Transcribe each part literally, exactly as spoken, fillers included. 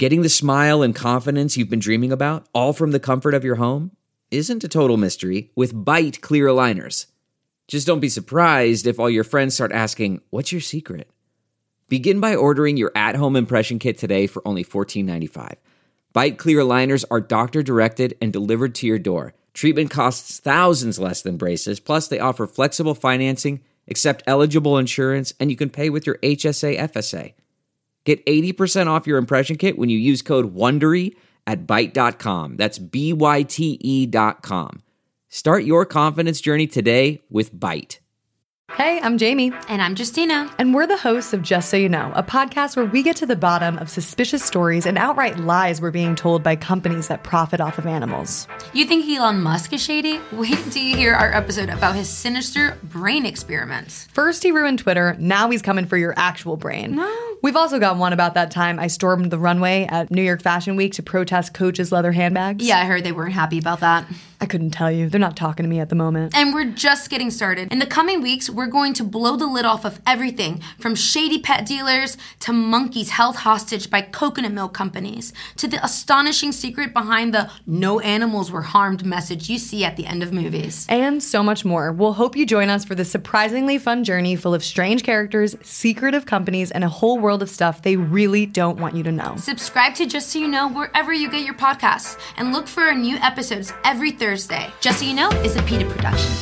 Getting the smile and confidence you've been dreaming about, all from the comfort of your home, isn't a total mystery with Byte clear aligners. Just don't be surprised if all your friends start asking, "What's your secret?" Begin by ordering your at-home impression kit today for only fourteen ninety-five. Byte clear aligners are doctor-directed and delivered to your door. Treatment costs thousands less than braces, plus they offer flexible financing, accept eligible insurance, and you can pay with your H S A F S A. Get eighty percent off your impression kit when you use code WONDERY at byte dot com. That's B Y T E dot com. Start your confidence journey today with Byte. Hey, I'm Jamie. And I'm Justina. And we're the hosts of Just So You Know, a podcast where we get to the bottom of suspicious stories and outright lies we're being told by companies that profit off of animals. You think Elon Musk is shady? Wait till you hear our episode about his sinister brain experiments. First he ruined Twitter, now he's coming for your actual brain. No. We've also got one about that time I stormed the runway at New York Fashion Week to protest Coach's leather handbags. Yeah, I heard they weren't happy about that. I couldn't tell you. They're not talking to me at the moment. And we're just getting started. In the coming weeks, we're going to blow the lid off of everything from shady pet dealers to monkeys held hostage by coconut milk companies to the astonishing secret behind the "no animals were harmed" message you see at the end of movies. And so much more. We'll hope you join us for this surprisingly fun journey full of strange characters, secretive companies, and a whole world of stuff they really don't want you to know. Subscribe to Just So You Know wherever you get your podcasts and look for our new episodes every Thursday. Just So You Know is a PETA production.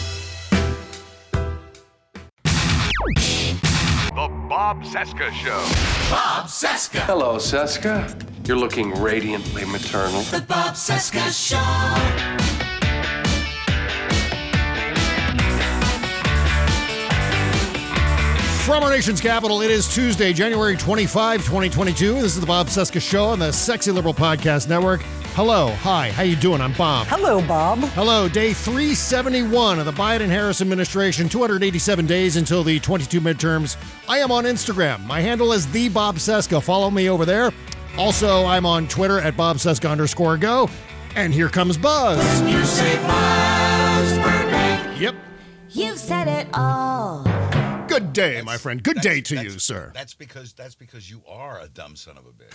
The Bob Cesca Show. Bob Cesca. Hello, Cesca. You're looking radiantly maternal. The Bob Cesca Show. From our nation's capital, it is Tuesday, January twenty-fifth, twenty twenty-two. This is the Bob Cesca Show on the Sexy Liberal Podcast Network. Hello, hi, how you doing? I'm Bob. Hello, Bob. Hello, day three seventy-one of the Biden-Harris administration, two hundred eighty-seven days until the twenty-two midterms. I am on Instagram. My handle is the Bob Cesca. Follow me over there. Also, I'm on Twitter at Bob Cesca underscore go. And here comes Buzz. You say Buzz Burbank. Yep. You've said it all. Good day, That's, my friend. Good day to you, that's, sir. That's because that's because you are a dumb son of a bitch.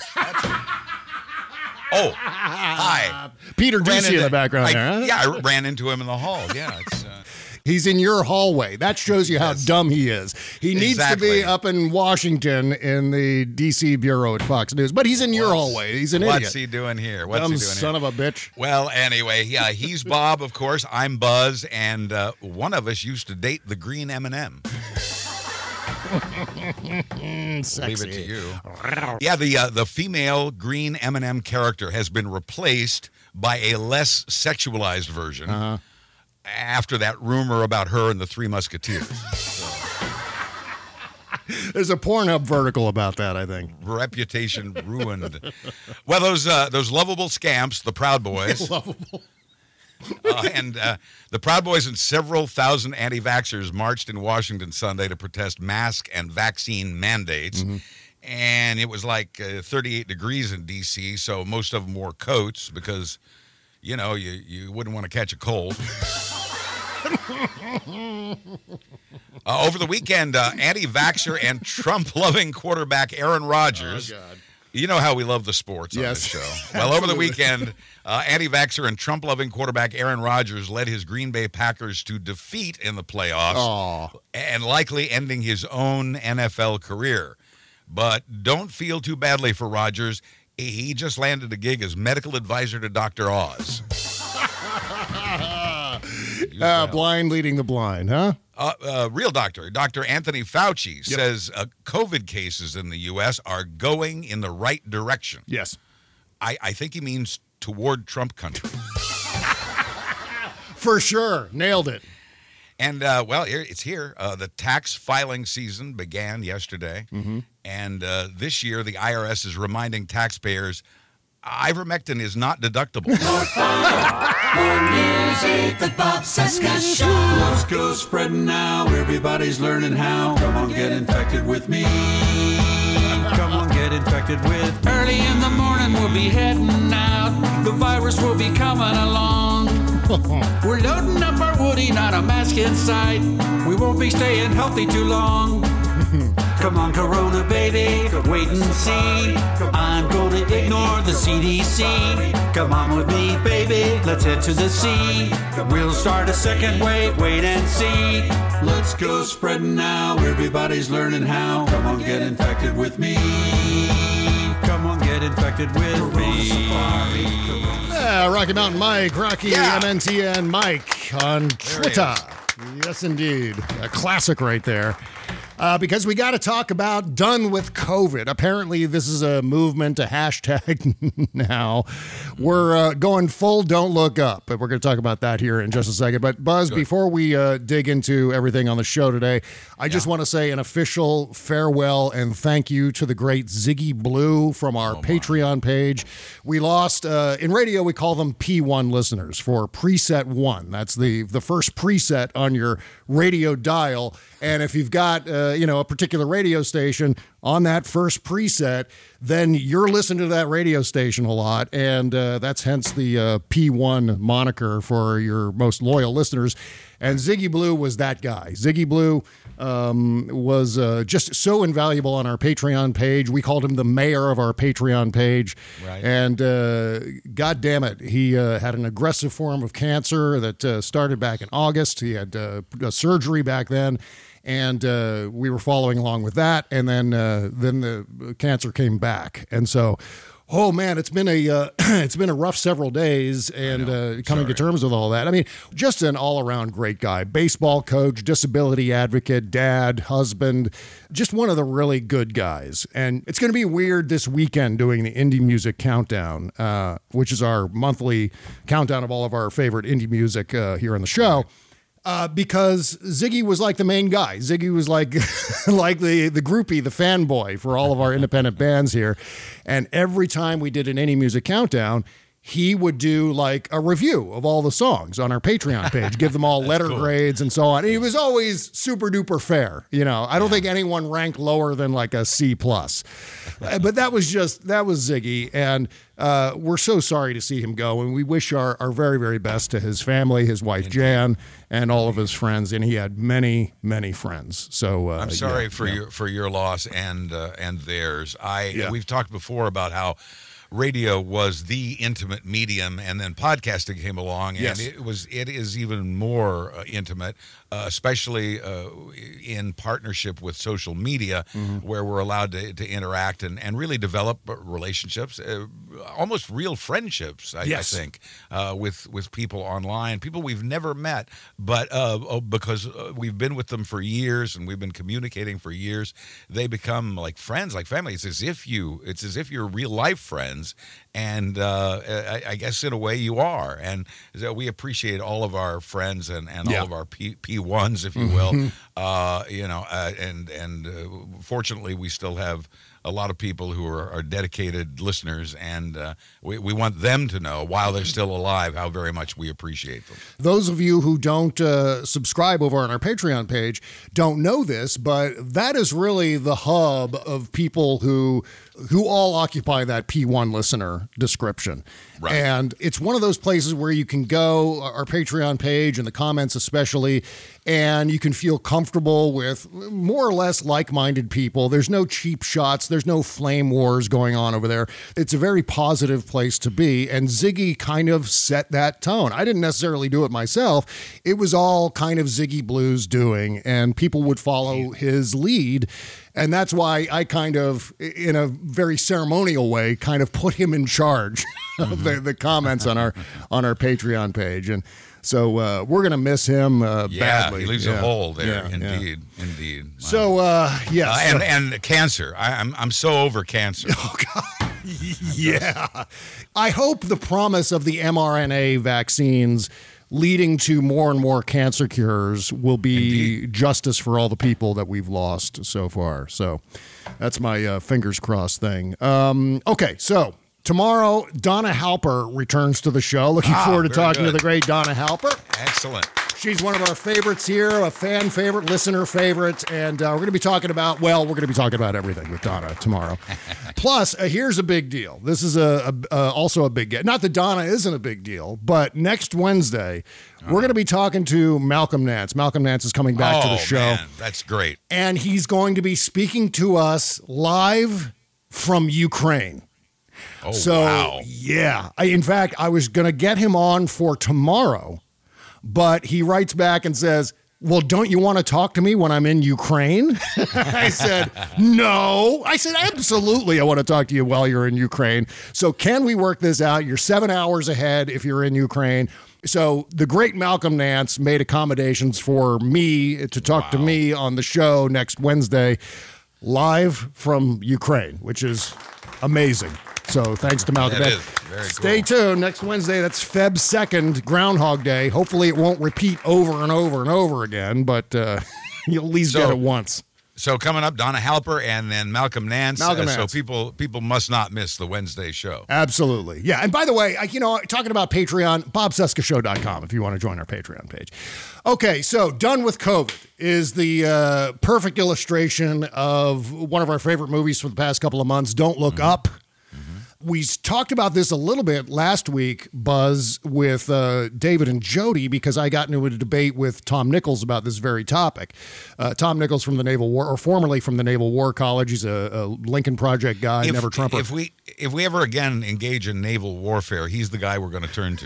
oh, hi. Peter Ran Ducey in the background I, there, huh? Yeah, I ran into him in the hall. Yeah, it's... Uh, He's in your hallway. That shows you how yes. dumb he is. He needs exactly. to be up in Washington in the D C bureau at Fox News, but he's in your what's, hallway. He's an what's idiot. What's he doing here? What's dumb he doing son here? of a bitch. Well, anyway, yeah, he's Bob, of course. I'm Buzz, and uh, one of us used to date the green M and M. Leave it to you. Yeah, the uh, the female green M and M character has been replaced by a less sexualized version uh-huh. after that rumor about her and the Three Musketeers. So. There's a Pornhub vertical about that, I think. Reputation ruined. Well, those uh, those lovable scamps, the Proud Boys. Lovable. Uh, and uh, the Proud Boys and several thousand anti-vaxxers marched in Washington Sunday to protest mask and vaccine mandates. Mm-hmm. And it was like uh, thirty-eight degrees in D C, so most of them wore coats because, you know, you, you wouldn't want to catch a cold. uh, over the weekend, uh, anti-vaxxer and Trump-loving quarterback Aaron Rodgers... Oh, God. You know how we love the sports on yes. this show. Well, over the weekend, uh, anti-vaxxer and Trump-loving quarterback Aaron Rodgers led his Green Bay Packers to defeat in the playoffs Aww. and likely ending his own N F L career. But don't feel too badly for Rodgers. He just landed a gig as medical advisor to Doctor Oz. uh, blind leading the blind, huh? Uh, uh, real doctor, Doctor Anthony Fauci, yep. says uh, COVID cases in the U S are going in the right direction. Yes. I, I think he means toward Trump country. For sure. Nailed it. And, uh, well, here, it's here. Uh, the tax filing season began yesterday. Mm-hmm. And uh, this year, the I R S is reminding taxpayers ivermectin is not deductible. More fun, more music, the Bob Cesca Show. Let's go spreading now. Everybody's learning how. Come on, get infected with me. Come on, get infected with. Early in the morning, we'll be heading out. The virus will be coming along. We're loading up our woody, not a mask in sight. We won't be staying healthy too long. Come on, Corona, baby, wait and see. I'm gonna ignore C D C. Come on with me, baby, let's head to the sea. We'll start a second wave, wait and see. Let's go spreading now, everybody's learning how. Come on, get infected with me. Come on, get infected with me. Yeah, Rocky Mountain Mike, Rocky Yeah. M N T N Mike on Twitter. Yes, indeed. A classic right there. Uh, because we got to talk about done with COVID. Apparently, this is a movement, a hashtag now. We're uh, going full don't look up, but we're going to talk about that here in just a second. But Buzz, Good. before we uh, dig into everything on the show today, I just want to say an official farewell and thank you to the great Ziggy Blue from our Oh, Patreon page. We lost, uh, in radio, we call them P one listeners for preset one. That's the, the first preset on your radio dial. And if you've got, uh, you know, a particular radio station on that first preset, then you're listening to that radio station a lot. And uh, that's hence the uh, P one moniker for your most loyal listeners. And Ziggy Blue was that guy. Ziggy Blue um, was uh, just so invaluable on our Patreon page. We called him the mayor of our Patreon page. Right. And uh, God damn it, he uh, had an aggressive form of cancer that uh, started back in August. He had uh, a surgery back then. And uh, we were following along with that, and then uh, then the cancer came back, and so, oh man, it's been a uh, it's been a rough several days, and uh, coming to terms with all that. I mean, just an all around great guy, baseball coach, disability advocate, dad, husband, just one of the really good guys. And it's going to be weird this weekend doing the Indie Music Countdown, uh, which is our monthly countdown of all of our favorite indie music uh, here on the show. Uh, because Ziggy was like the main guy. Ziggy was like like the, the groupie, the fanboy for all of our independent bands here. And every time we did an Indie Music Countdown, he would do like a review of all the songs on our Patreon page, give them all letter cool. grades and so on. And he was always super duper fair. You know, I don't think anyone ranked lower than like a C plus. But that was just, that was Ziggy. And uh, we're so sorry to see him go. And we wish our, our very, very best to his family, his wife, Jan, and all of his friends. And he had many, many friends. So uh, I'm sorry yeah, for yeah. your for your loss and uh, and theirs. I Yeah. We've talked before about how radio was the intimate medium, and then podcasting came along, and Yes. it was it is even more uh, intimate, uh, especially uh, in partnership with social media, Mm-hmm. where we're allowed to, to interact and, and really develop relationships, uh, almost real friendships. I, Yes. I think uh, with with people online, people we've never met, but uh, oh, because uh, we've been with them for years and we've been communicating for years, they become like friends, like family. It's as if you, it's as if you're real life friends. And uh, I, I guess in a way you are. And so we appreciate all of our friends and, and Yeah. all of our P, P1s, if you will. Uh, you know, uh, and and uh, fortunately, we still have a lot of people who are, are dedicated listeners, and uh, we, we want them to know, while they're still alive, how very much we appreciate them. Those of you who don't uh, subscribe over on our Patreon page don't know this, but that is really the hub of people who who all occupy that P one listener description. Right. And it's one of those places where you can go, our Patreon page and the comments especially, and you can feel comfortable with more or less like-minded people. There's no cheap shots. There's no flame wars going on over there. It's a very positive place to be, and Ziggy kind of set that tone. I didn't necessarily do it myself. It was all kind of Ziggy Blue's doing, and people would follow his lead. And that's why I kind of, in a very ceremonial way, kind of put him in charge of the, the comments on our on our Patreon page. And so uh, we're going to miss him uh, Yeah, badly. he leaves Yeah. a hole there. Yeah, indeed, indeed. Wow. So, uh, yeah. Uh, and and cancer. I, I'm I'm so over cancer. Oh, God. Yeah. I hope the promise of the mRNA vaccines leading to more and more cancer cures will be Indeed. justice for all the people that we've lost so far. So that's my uh, fingers crossed thing. Um, okay, so tomorrow, Donna Halper returns to the show. Looking Ah, forward to very talking to good. the great Donna Halper. Excellent. She's one of our favorites here, a fan favorite, listener favorite, and uh, we're going to be talking about, well, we're going to be talking about everything with Donna tomorrow. Plus, uh, here's a big deal. This is a, a uh, also a big deal. Not that Donna isn't a big deal, but next Wednesday, uh-huh. we're going to be talking to Malcolm Nance. Malcolm Nance is coming back oh, to the show. Man, that's great. And he's going to be speaking to us live from Ukraine. Oh, so, wow. yeah. I, in fact, I was going to get him on for tomorrow, but he writes back and says, well, don't you want to talk to me when I'm in Ukraine? I said, no. I said, absolutely, I want to talk to you while you're in Ukraine. So can we work this out? You're seven hours ahead if you're in Ukraine. So the great Malcolm Nance made accommodations for me to talk wow. to me on the show next Wednesday, live from Ukraine, which is amazing. So thanks to Malcolm. That is very Stay cool. tuned. Next Wednesday, that's February second, Groundhog Day. Hopefully it won't repeat over and over and over again, but uh, you'll at least so, get it once. So coming up, Donna Halper and then Malcolm Nance. Malcolm uh, Nance. So people people must not miss the Wednesday show. Absolutely. Yeah. And by the way, I, you know, talking about Patreon, bob cesca show dot com if you want to join our Patreon page. Okay, so Done with COVID is the uh, perfect illustration of one of our favorite movies for the past couple of months, Don't Look mm-hmm. Up. We talked about this a little bit last week, Buzz, with uh, David and Jody, because I got into a debate with Tom Nichols about this very topic. Uh, Tom Nichols from the Naval War, or formerly from the Naval War College. He's a, a Lincoln Project guy, if, never Trumper. If we if we ever again engage in naval warfare, he's the guy we're going to turn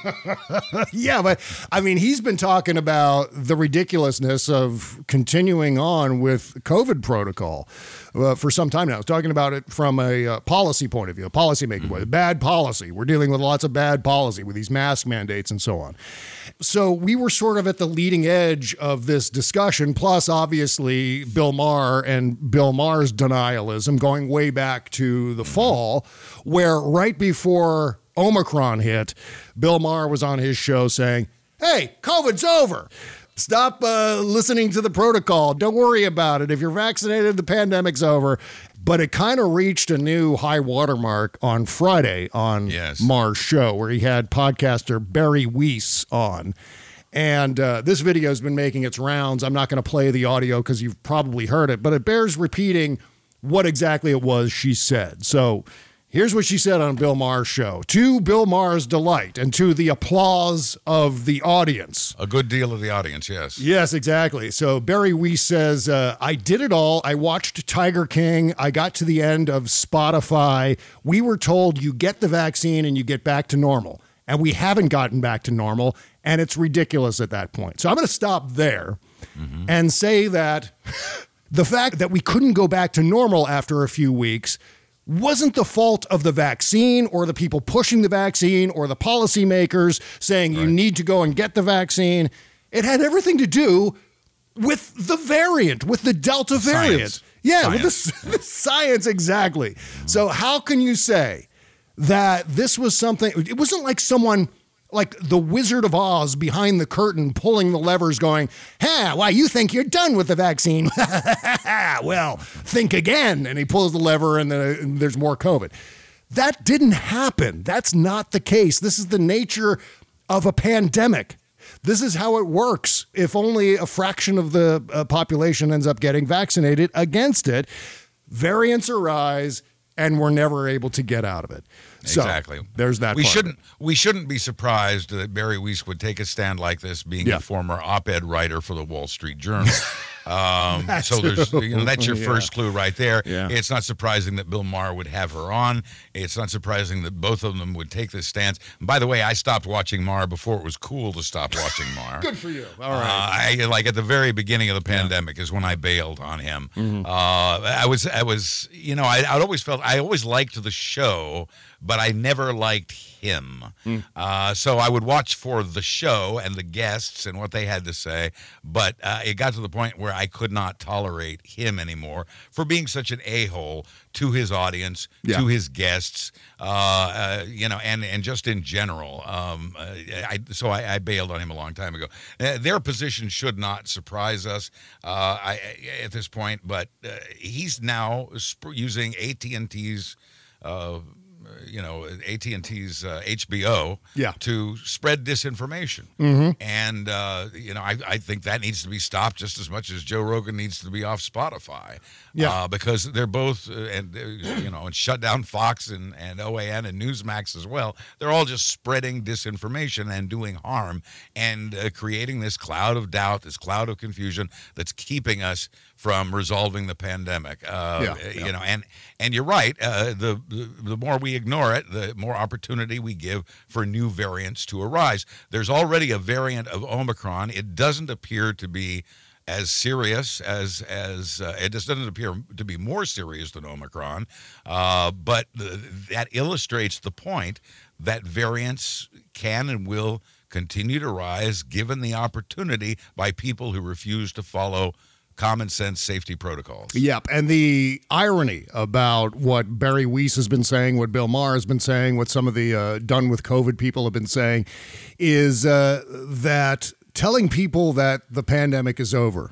to. Yeah, but I mean, he's been talking about the ridiculousness of continuing on with COVID protocol uh, for some time now. He's talking about it from a uh, policy point of view, a policy making mm-hmm. point, bad policy. We're dealing with lots of bad policy with these mask mandates and so on. So we were sort of at the leading edge of this discussion, plus obviously Bill Maher and Bill Maher's denialism going way back to the fall, where right before Omicron hit, Bill Maher was on his show saying, hey, COVID's over. Stop uh, listening to the protocol. Don't worry about it. If you're vaccinated, the pandemic's over. But it kind of reached a new high watermark on Friday on yes. Maher's show, where he had podcaster Barry Weiss on. And uh, this video has been making its rounds. I'm not going to play the audio because you've probably heard it, but it bears repeating what exactly it was she said. So here's what she said on Bill Maher's show. To Bill Maher's delight and to the applause of the audience. A good deal of the audience, yes. Yes, exactly. So Barry Weiss says, uh, I did it all. I watched Tiger King. I got to the end of Spotify. We were told you get the vaccine and you get back to normal. And we haven't gotten back to normal. And it's ridiculous at that point. So I'm going to stop there mm-hmm. and say that the fact that we couldn't go back to normal after a few weeks wasn't the fault of the vaccine or the people pushing the vaccine or the policymakers saying right. you need to go and get the vaccine. It had everything to do with the variant, with the Delta variant. Science. Yeah, science. with the, the science, exactly. Mm-hmm. So how can you say that this was something, it wasn't like someone like the Wizard of Oz behind the curtain pulling the levers going, ha, why, you think you're done with the vaccine? Well, think again. And he pulls the lever and, the, and there's more COVID. That didn't happen. That's not the case. This is the nature of a pandemic. This is how it works. If only a fraction of the uh, population ends up getting vaccinated against it, variants arise and we're never able to get out of it. Exactly. So, there's that. We part shouldn't. We shouldn't be surprised that Barry Weiss would take a stand like this, being yeah. a former op-ed writer for the Wall Street Journal. Um, so there's, you know, that's your yeah. first clue right there. Yeah. It's not surprising that Bill Maher would have her on. It's not surprising that both of them would take this stance. And by the way, I stopped watching Maher before it was cool to stop watching Maher. Good for you. All right. Uh, I, like at the very beginning of the pandemic yeah. is when I bailed on him. Mm-hmm. Uh, I was, I was, you know, I, I'd always felt, I always liked the show, but I never liked him. Mm. Uh, so I would watch for the show and the guests and what they had to say, but uh, it got to the point where I could not tolerate him anymore for being such an a-hole to his audience, yeah. to his guests, uh, uh, you know, and, and just in general. Um, uh, I, so I, I bailed on him a long time ago. Uh, their position should not surprise us uh, I, at this point, but uh, he's now sp- using A T and T's uh, you know, A T and T's uh, H B O yeah. to spread disinformation. Mm-hmm. And, uh, you know, I, I think that needs to be stopped just as much as Joe Rogan needs to be off Spotify. Yeah. Uh, because they're both, uh, and, uh, you know, and shut down Fox and, and O A N and Newsmax as well. They're all just spreading disinformation and doing harm and uh, creating this cloud of doubt, this cloud of confusion that's keeping us from resolving the pandemic. Uh, Yeah, you yeah. know, and and you're right. Uh, the, the the more we ignore it, the more opportunity we give for new variants to arise. There's already a variant of Omicron. It doesn't appear to be as serious as as uh, it just doesn't appear to be more serious than Omicron, uh, but the, that illustrates the point that variants can and will continue to rise given the opportunity by people who refuse to follow common sense safety protocols. Yep. And the irony about what Barry Weiss has been saying, what Bill Maher has been saying, what some of the uh, done with COVID people have been saying is uh, that telling people that the pandemic is over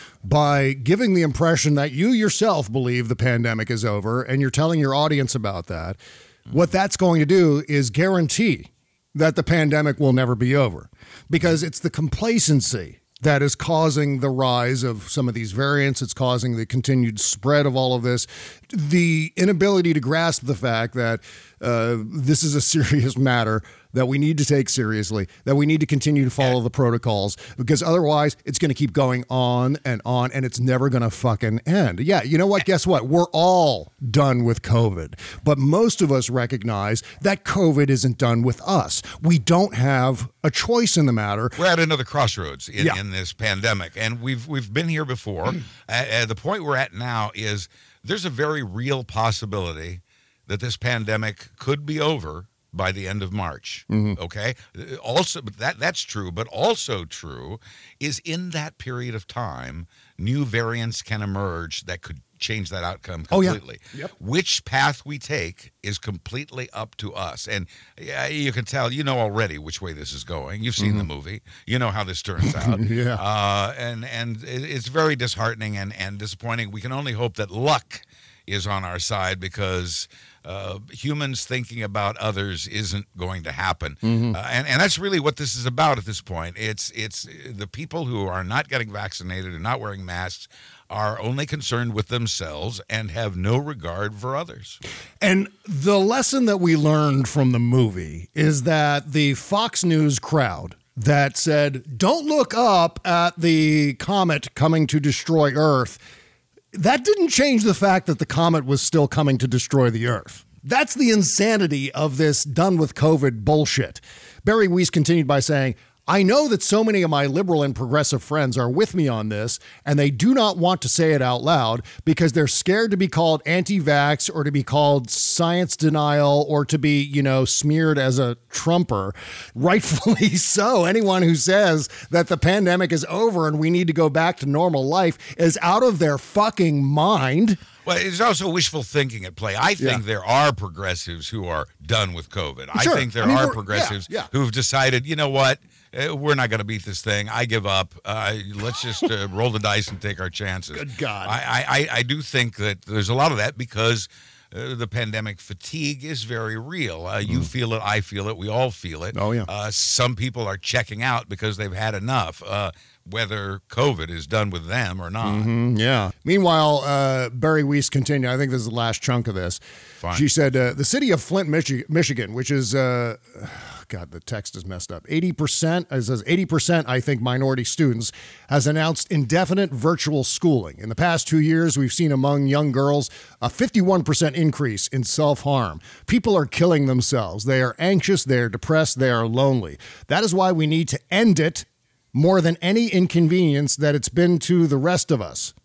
by giving the impression that you yourself believe the pandemic is over and you're telling your audience about that, what that's going to do is guarantee that the pandemic will never be over, because it's the complacency that is causing the rise of some of these variants. It's causing the continued spread of all of this, the inability to grasp the fact that uh, this is a serious matter that we need to take seriously, that we need to continue to follow the protocols, because otherwise it's going to keep going on and on, and it's never going to fucking end. Yeah, you know what? Guess what? We're all done with COVID, but most of us recognize that COVID isn't done with us. We don't have a choice in the matter. We're at another crossroads in, Yeah. in this pandemic, and we've we've been here before. uh, uh, the point we're at now is there's a very real possibility that this pandemic could be over by the end of March. Okay. Uh, Also, but that that's true. But also true is in that period of time, new variants can emerge that could change that outcome Oh, yeah. completely. Yep. Which path we take is completely up to us. And yeah, you can tell, you know already which way this is going. You've seen the movie. You know how this turns out. Yeah. Uh, and and it- it's very disheartening and, and disappointing. We can only hope that luck is on our side, because uh, humans thinking about others isn't going to happen. Uh, and, and that's really what this is about at this point. It's, it's the people who are not getting vaccinated and not wearing masks are only concerned with themselves and have no regard for others. And the lesson that we learned from the movie is that the Fox News crowd that said, don't look up at the comet coming to destroy Earth, that didn't change the fact that the comet was still coming to destroy the Earth. That's the insanity of this done with COVID bullshit. Barry Weiss continued by saying, I know that so many of my liberal and progressive friends are with me on this, and they do not want to say it out loud because they're scared to be called anti-vax or to be called science denial or to be, you know, smeared as a Trumper. Rightfully so. Anyone who says that the pandemic is over and we need to go back to normal life is out of their fucking mind. Well, there's also wishful thinking at play. I think Yeah. there are progressives who are done with COVID. Sure. I think there I mean, are we're- progressives yeah, yeah. who've decided, you know what, uh, we're not going to beat this thing. I give up. Uh, let's just uh, roll the dice and take our chances. Good God. I, I, I do think that there's a lot of that because uh, the pandemic fatigue is very real. Uh, you feel it. I feel it. We all feel it. Oh, yeah. Uh, some people are checking out because they've had enough. Uh, whether COVID is done with them or not. Mm, yeah. Meanwhile, uh, Barry Weiss continued. I think this is the last chunk of this. Fine. She said, uh, the city of Flint, Michi- Michigan, which is, uh, God, the text is messed up. eighty percent, it says eighty percent, I think, minority students, has announced indefinite virtual schooling. In the past two years, we've seen among young girls a fifty-one percent increase in self-harm. People are killing themselves. They are anxious. They are depressed. They are lonely. That is why we need to end it more than any inconvenience that it's been to the rest of us.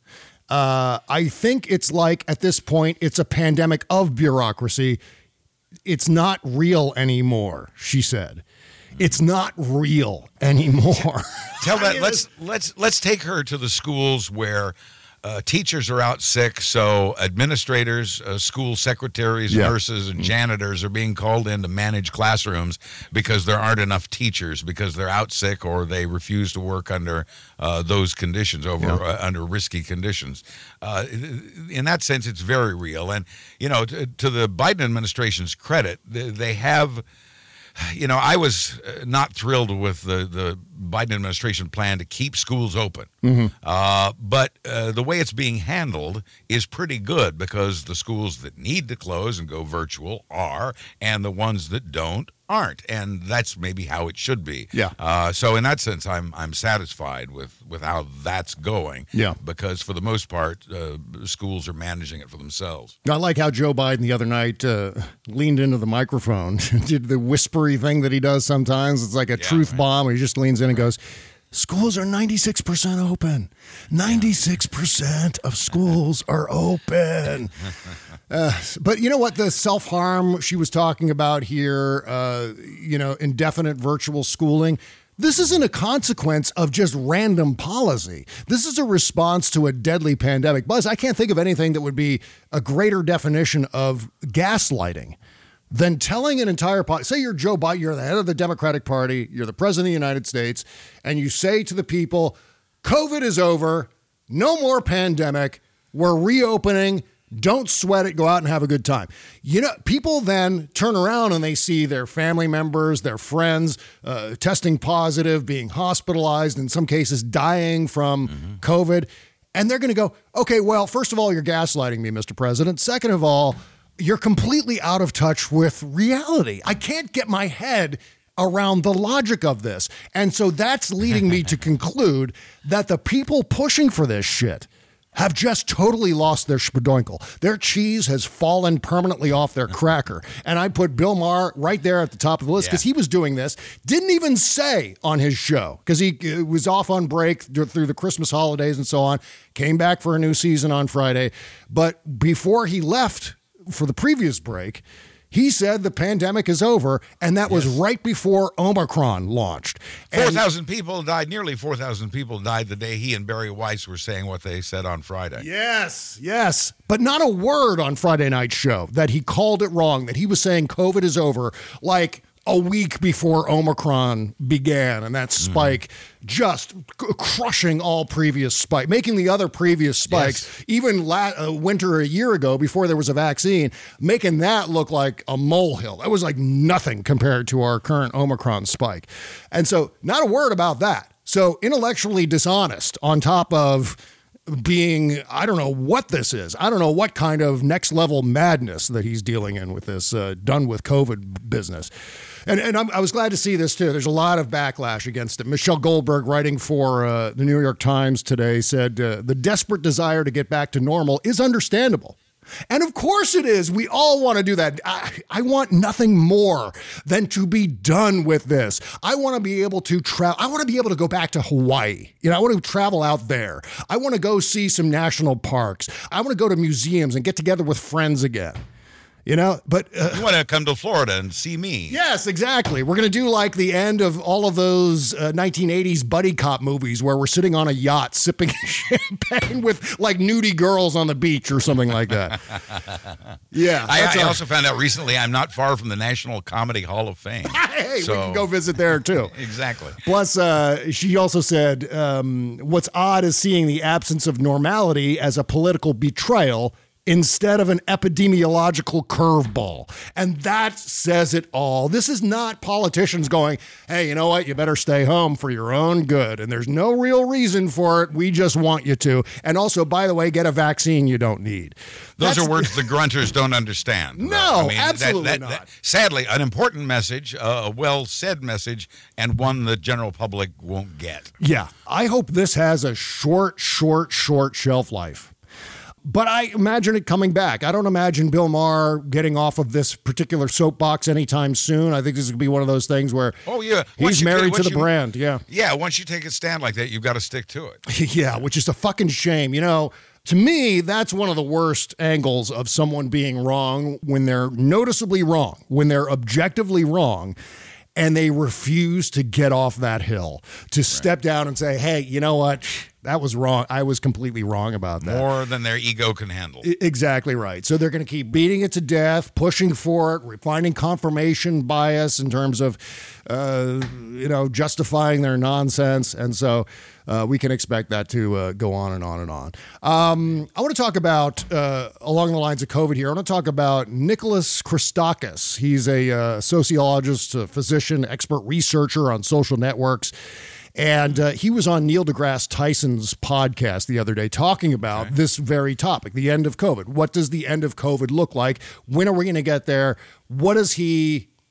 Uh, I think it's like, at this point, it's a pandemic of bureaucracy. It's not real anymore, she said. It's not real anymore. Tell that. Let's let's let's take her to the schools where uh, teachers are out sick, so administrators, uh, school secretaries, Yeah. nurses, and janitors are being called in to manage classrooms because there aren't enough teachers because they're out sick or they refuse to work under uh, those conditions, over Yeah. uh, under risky conditions. Uh, in that sense, it's very real. And you know, to, to the Biden administration's credit, they, they have. You know, I was uh, not thrilled with the, the Biden administration plan to keep schools open. Uh, but uh, the way it's being handled is pretty good because the schools that need to close and go virtual are, and the ones that don't aren't, and that's maybe how it should be. Yeah. Uh, so in that sense, I'm I'm satisfied with, with how that's going. Yeah. Because for the most part, uh, schools are managing it for themselves. I like how Joe Biden the other night uh, leaned into the microphone, did the whispery thing that he does sometimes. It's like a Yeah, truth right. bomb where he just leans in and goes, schools are ninety-six percent open. ninety-six percent of schools are open. Uh, but you know what? The self-harm she was talking about here, uh, you know, indefinite virtual schooling, this isn't a consequence of just random policy. This is a response to a deadly pandemic. Buzz, I can't think of anything that would be a greater definition of gaslighting than telling an entire po- say you're Joe Biden, you're the head of the Democratic Party, you're the president of the United States, and you say to the people, COVID is over, no more pandemic, we're reopening, don't sweat it, go out and have a good time. You know, people then turn around and they see their family members, their friends uh, testing positive, being hospitalized, in some cases dying from mm-hmm. COVID, and they're going to go, okay, well, first of all, you're gaslighting me, Mister President. Second of all, you're completely out of touch with reality. I can't get my head around the logic of this. And so that's leading me to conclude that the people pushing for this shit have just totally lost their spadoinkle. Their cheese has fallen permanently off their cracker. And I put Bill Maher right there at the top of the list because yeah. he was doing this. Didn't even say on his show, because he uh, was off on break through the Christmas holidays and so on, came back for a new season on Friday. But before he left for the previous break, he said the pandemic is over, and that yes. was right before Omicron launched. four thousand people died, nearly four thousand people died the day he and Barry Weiss were saying what they said on Friday. Yes, yes. But not a word on Friday night's show that he called it wrong, that he was saying COVID is over, like a week before Omicron began, and that spike mm. just c- crushing all previous spikes, making the other previous spikes, yes. even la- uh, winter a year ago before there was a vaccine, making that look like a molehill. That was like nothing compared to our current Omicron spike. And so not a word about that. So intellectually dishonest on top of being, I don't know what this is. I don't know what kind of next level madness that he's dealing in with this uh, done with COVID business. And, and I'm, I was glad to see this, too. There's a lot of backlash against it. Michelle Goldberg, writing for uh, the New York Times today, said uh, the desperate desire to get back to normal is understandable. And of course it is. We all want to do that. I, I want nothing more than to be done with this. I want to be able to travel. I want to be able to go back to Hawaii. You know, I want to travel out there. I want to go see some national parks. I want to go to museums and get together with friends again. You know, but uh, you want to come to Florida and see me. Yes, exactly. We're going to do like the end of all of those uh, nineteen eighties buddy cop movies where we're sitting on a yacht sipping champagne with like nudie girls on the beach or something like that. Yeah. I, I also found out recently I'm not far from the National Comedy Hall of Fame. Hey, so. we can go visit there too. Exactly. Plus, uh, she also said, um, what's odd is seeing the absence of normality as a political betrayal instead of an epidemiological curveball. And that says it all. This is not politicians going, hey, you know what? You better stay home for your own good. And there's no real reason for it. We just want you to. And also, by the way, get a vaccine you don't need. Those That's, are words the grunters don't understand. No, I mean, absolutely that, that, not. That, sadly, an important message, uh, a well-said message, and one the general public won't get. Yeah. I hope this has a short, short, short shelf life. But I imagine it coming back. I don't imagine Bill Maher getting off of this particular soapbox anytime soon. I think this is going to be one of those things where oh, yeah. he's married to the you, brand. Yeah. Yeah, once you take a stand like that, you've got to stick to it. Yeah, which is a fucking shame. You know, to me, that's one of the worst angles of someone being wrong, when they're noticeably wrong, when they're objectively wrong, and they refuse to get off that hill, to right. step down and say, hey, you know what? That was wrong. I was completely wrong about that. More than their ego can handle. Exactly right. So they're going to keep beating it to death, pushing for it, finding confirmation bias in terms of, uh, you know, justifying their nonsense. And so uh, we can expect that to uh, go on and on and on. Um, I want to talk about, uh, along the lines of COVID here, I want to talk about Nicholas Christakis. He's a uh, sociologist, a physician, expert researcher on social networks. And uh, he was on Neil deGrasse Tyson's podcast the other day talking about okay. this very topic, the end of COVID. What does the end of COVID look like? When are we going to get there? What does he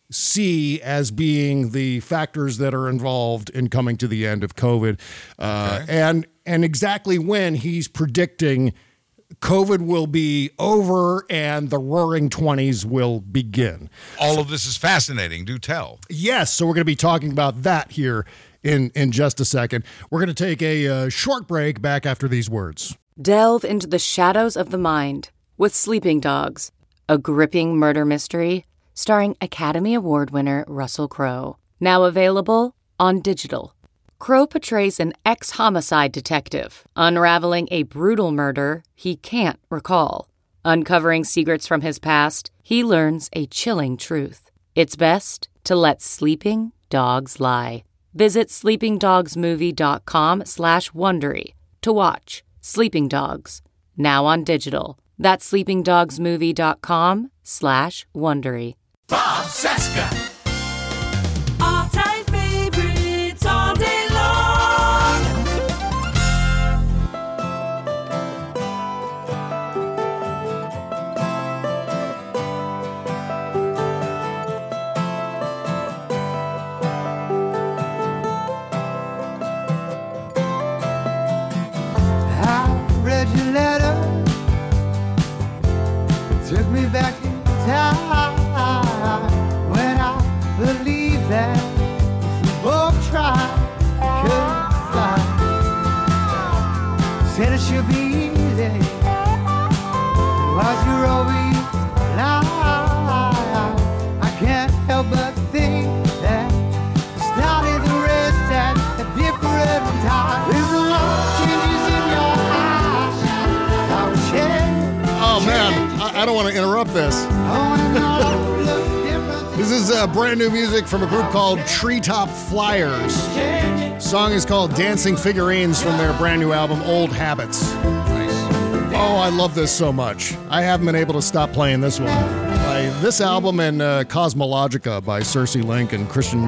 see as being the factors that are involved in coming to the end of COVID, uh, Okay. and and exactly when he's predicting COVID will be over and the Roaring Twenties will begin. All of this is fascinating. Do tell. Yes, so we're going to be talking about that here in in just a second. We're going to take a uh, short break. Back after these words. Delve into the shadows of the mind with Sleeping Dogs, a gripping murder mystery starring Academy Award winner Russell Crowe. Now available on digital. Crowe portrays an ex-homicide detective, unraveling a brutal murder he can't recall. Uncovering secrets from his past, he learns a chilling truth. It's best to let sleeping dogs lie. Visit sleepingdogsmovie.com slash Wondery to watch Sleeping Dogs, now on digital. That's sleepingdogsmovie.com slash Wondery. Bob Cesca. All-time favorites all day long. I read your letter, took me back in time. When I believe that if we both try, could fly. Said it should be easy, was your always lie. I can't help but think that I started the rest at a different time. There's a lot of changes in your eyes. I was sharing. Oh man, I, I don't want to interrupt this. This is uh, brand new music from a group called Treetop Flyers. Song is called Dancing Figurines from their brand new album Old Habits. Nice. Oh, I love this so much. I haven't been able to stop playing this one. By this album and uh, Cosmologica by Cersei Link and Christian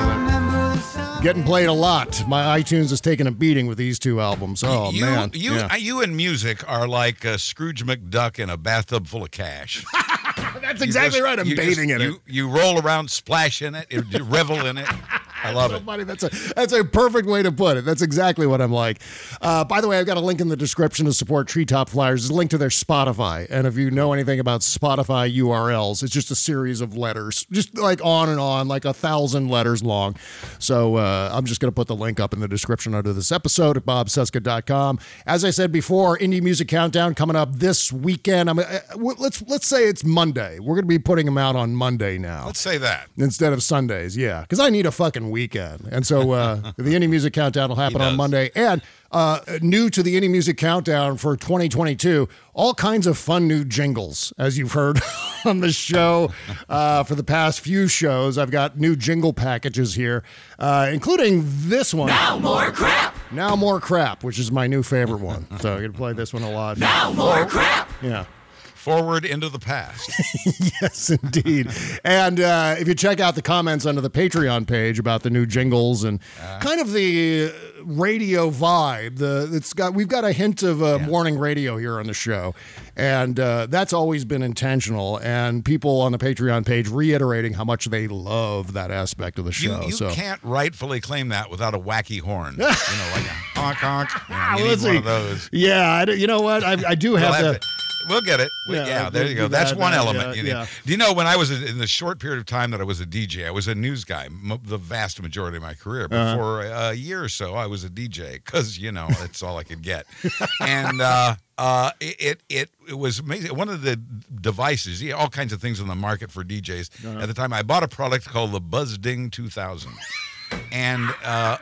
Nesmith. Getting played a lot. My iTunes is taking a beating with these two albums. Oh, you, man. You, yeah. you and music are like uh, Scrooge McDuck in a bathtub full of cash. That's exactly just, right. I'm bathing just, in you, it. You roll around, splash in it, you revel in it. I love so it. Funny. That's a that's a perfect way to put it. That's exactly what I'm like. Uh, by the way, I've got a link in the description to support Treetop Flyers. There's a link to their Spotify. And if you know anything about Spotify U R Ls, it's just a series of letters, just like on and on, like a thousand letters long. So uh, I'm just going to put the link up in the description under this episode at bob cesca dot com. As I said before, Indie Music Countdown coming up this weekend. I'm, uh, let's let's say it's Monday. We're going to be putting them out on Monday now. Let's say that. Instead of Sundays, yeah. Because I need a fucking weekend. And so uh, the Indie Music Countdown will happen on Monday. And uh, new to the Indie Music Countdown for twenty twenty-two, all kinds of fun new jingles, as you've heard on the show uh, for the past few shows. I've got new jingle packages here, uh, including this one. Now more crap. Now More Crap, which is my new favorite one. So I'm going to play this one a lot. Now more crap. Yeah. Forward into the past. Yes, indeed. And uh, if you check out the comments under the Patreon page about the new jingles and uh, kind of the radio vibe, the it's got we've got a hint of uh, yeah. morning radio here on the show, and uh, that's always been intentional. And people on the Patreon page reiterating how much they love that aspect of the show. You, you so. can't rightfully claim that without a wacky horn. You know, like a honk honk. You, know, you Let's need see. one of those. Yeah, I, you know what? I, I do have we'll the. Have to, We'll get it. We, yeah, yeah, there you go. that, That's one that, element. yeah, you know. yeah. Do you know when I was in the short period of time that I was a D J, I was a news guy m- the vast majority of my career. But Uh-huh. for a, a year or so, I was a D J because, you know, that's all I could get. And uh, uh, it, it it was amazing. One of the devices, yeah, all kinds of things on the market for D Js. Uh-huh. At the time, I bought a product called the Buzz Ding two thousand. And uh,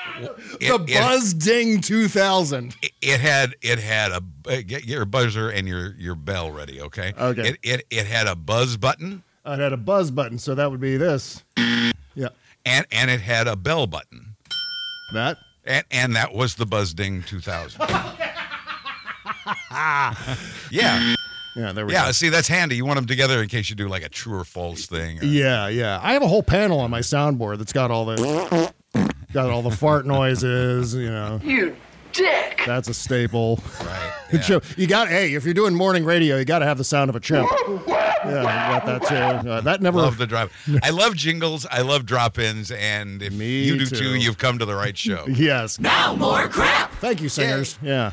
it, the Buzz it, Ding two thousand. It, it had it had a uh, get your buzzer and your, your bell ready. Okay. Okay. It, it it had a buzz button. It had a buzz button, so that would be this. Yeah. And and it had a bell button. That. And and that was the Buzz Ding two thousand. Yeah. Yeah, there we yeah, go. see, that's handy. You want them together in case you do like a true or false thing. Or... Yeah, yeah. I have a whole panel on my soundboard that's got all the got all the fart noises, you know. You dick. That's a staple. Right. Yeah. You got hey, if you're doing morning radio, you got to have the sound of a chimp. Yeah, we got that too. Uh, that never. Love the drop. I love jingles. I love drop-ins, and if Me you do too. too, you've come to the right show. Yes. Now more crap. Thank you, singers. Yeah.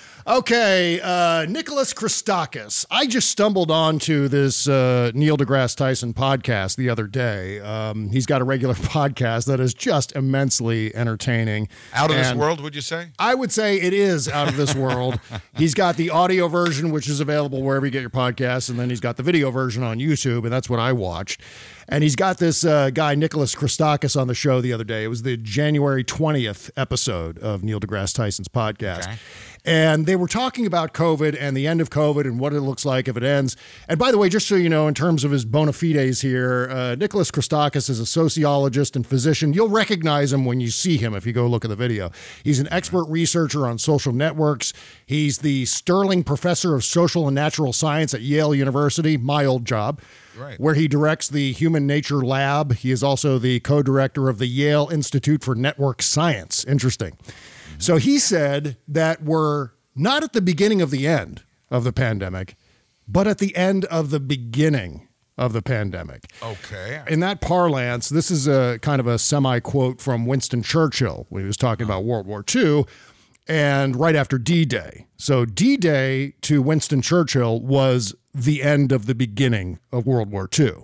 Okay, uh, Nicholas Christakis. I just stumbled onto this uh, Neil deGrasse Tyson podcast the other day. Um, he's got a regular podcast that is just immensely entertaining. Out of this And world, would you say? I would say it is out of this world. He's got the audio version, which is available wherever you get your podcasts, and then he's got the video version on YouTube, and that's what I watched. And he's got this uh, guy, Nicholas Christakis, on the show the other day. It was the January twentieth episode of Neil deGrasse Tyson's podcast. Okay. And they were talking about COVID and the end of COVID and what it looks like if it ends. And by the way, just so you know, in terms of his bona fides here, uh, Nicholas Christakis is a sociologist and physician. You'll recognize him when you see him if you go look at the video. He's an expert researcher on social networks. He's the Sterling Professor of Social and Natural Science at Yale University, my old job. Right. Where he directs the Human Nature Lab. He is also the co-director of the Yale Institute for Network Science. Interesting. Mm-hmm. So he said that we're not at the beginning of the end of the pandemic, but at the end of the beginning of the pandemic. Okay. In that parlance, this is a kind of a semi-quote from Winston Churchill when he was talking about World War Two and right after D-Day. So D-Day to Winston Churchill was the end of the beginning of World War Two.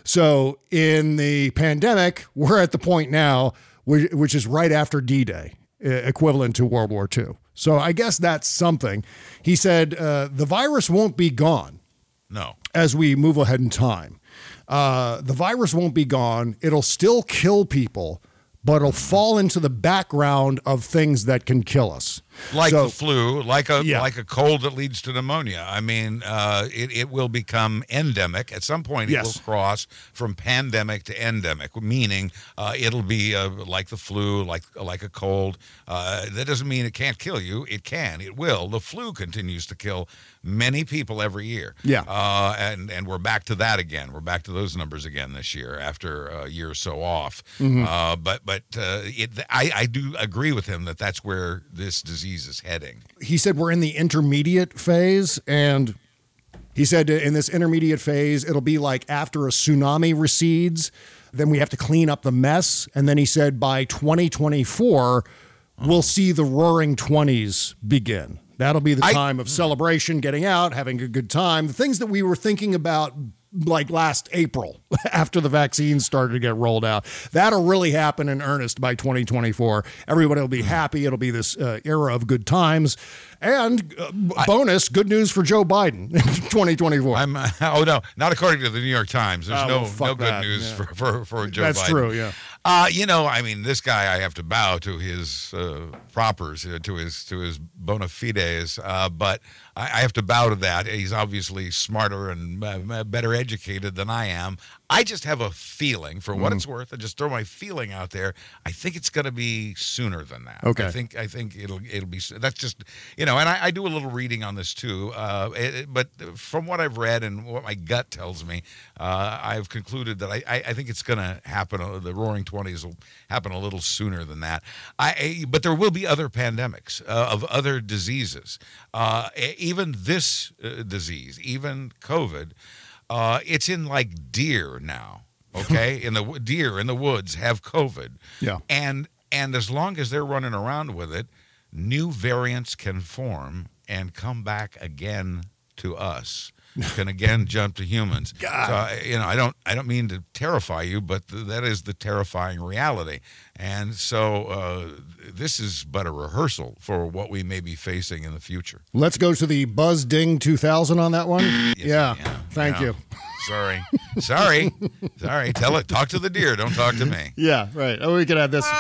So in the pandemic, we're at the point now, which, which is right after D-Day, equivalent to World War Two. So I guess that's something. He said uh, the virus won't be gone. No. As we move ahead in time. Uh, the virus won't be gone. It'll still kill people, but it'll fall into the background of things that can kill us. Like So- the flu, like a Yeah. like a cold that leads to pneumonia. I mean, uh, it, it will become endemic. At some point, it Yes. will cross from pandemic to endemic, meaning uh, it'll be uh, like the flu, like like a cold. Uh, that doesn't mean it can't kill you. It can. It will. The flu continues to kill many people every year. Yeah. Uh, and, and we're back to that again. We're back to those numbers again this year after a year or so off. Mhm. Uh, but but uh, it, I, I do agree with him that that's where this disease is heading. He said we're in the intermediate phase, and he said in this intermediate phase, it'll be like after a tsunami recedes, then we have to clean up the mess. And then he said by twenty twenty-four, we'll see the roaring twenties begin. That'll be the I- time of celebration, getting out, having a good time. The things that we were thinking about like last April after the vaccines started to get rolled out. That'll really happen in earnest by twenty twenty-four. Everybody will be happy. It'll be this uh, era of good times. And uh, bonus, good news for Joe Biden in twenty twenty-four. I'm uh, oh no, not according to the New York Times. There's Oh, no well, fuck no good that, news yeah. for, for for Joe That's Biden. true, yeah. Uh, you know, I mean, this guy, I have to bow to his uh, propers, uh, to his to his bona fides, uh, but I, I have to bow to that. He's obviously smarter and uh, better educated than I am. I just have a feeling, for what Mhm. it's worth, I just throw my feeling out there. I think it's going to be sooner than that. Okay. I think I think it'll it'll be. That's just you know, and I, I do a little reading on this too. Uh, it, it- but from what I've read and what my gut tells me, uh, I've concluded that I, I, I think it's going to happen. Uh, the Roaring Twenties will happen a little sooner than that. I, I but there will be other pandemics uh, of other diseases. Uh, e- even this uh, disease, even COVID. Uh, it's in like deer now, okay? in the w- deer in the woods have COVID, Yeah. and and as long as they're running around with it, new variants can form and come back again to us. Can again jump to humans. God. So I- you know, I don't I don't mean to terrify you, but th- that is the terrifying reality. And so uh, this is but a rehearsal for what we may be facing in the future. Let's go to the Buzz Ding two thousand on that one. Yes, yeah. yeah, Thank yeah. you. Sorry, sorry, sorry. Tell it. Talk to the deer. Don't talk to me. Yeah, right. Oh, we can add this.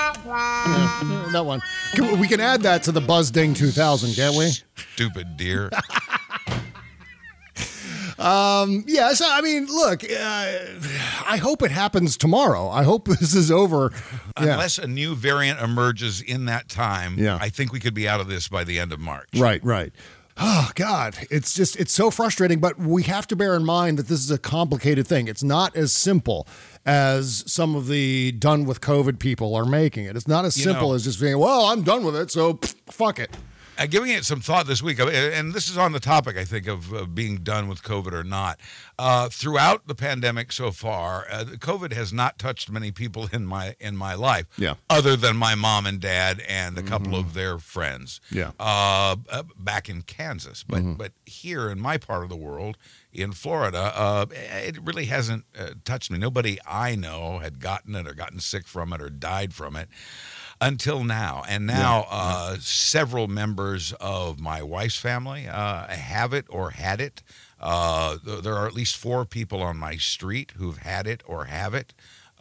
Yeah, that one. Can- We can add that to the Buzz Ding two thousand, can't we? Stupid deer. Um, yeah, so I mean, look, uh, I hope it happens tomorrow. I hope this is over. Yeah. Unless a new variant emerges in that time, Yeah. I think we could be out of this by the end of March. Right, right. Oh, God, it's just, it's so frustrating, but we have to bear in mind that this is a complicated thing. It's not as simple as some of the done with COVID people are making it. It's not as You simple know- as just saying, well, I'm done with it, so pff, fuck it. uh, giving it some thought this week, and this is on the topic, I think, of uh, being done with COVID or not. Uh, throughout the pandemic so far, uh, COVID has not touched many people in my in my life, Yeah. other than my mom and dad and a couple Mhm. of their friends. Yeah. uh, uh, back in Kansas, but Mhm. but here in my part of the world, in Florida, uh, it really hasn't uh, touched me. Nobody I know had gotten it or gotten sick from it or died from it until now. And now Yeah. uh, several members of my wife's family uh, have it or had it. Uh, th- there are at least four people on my street who've had it or have it.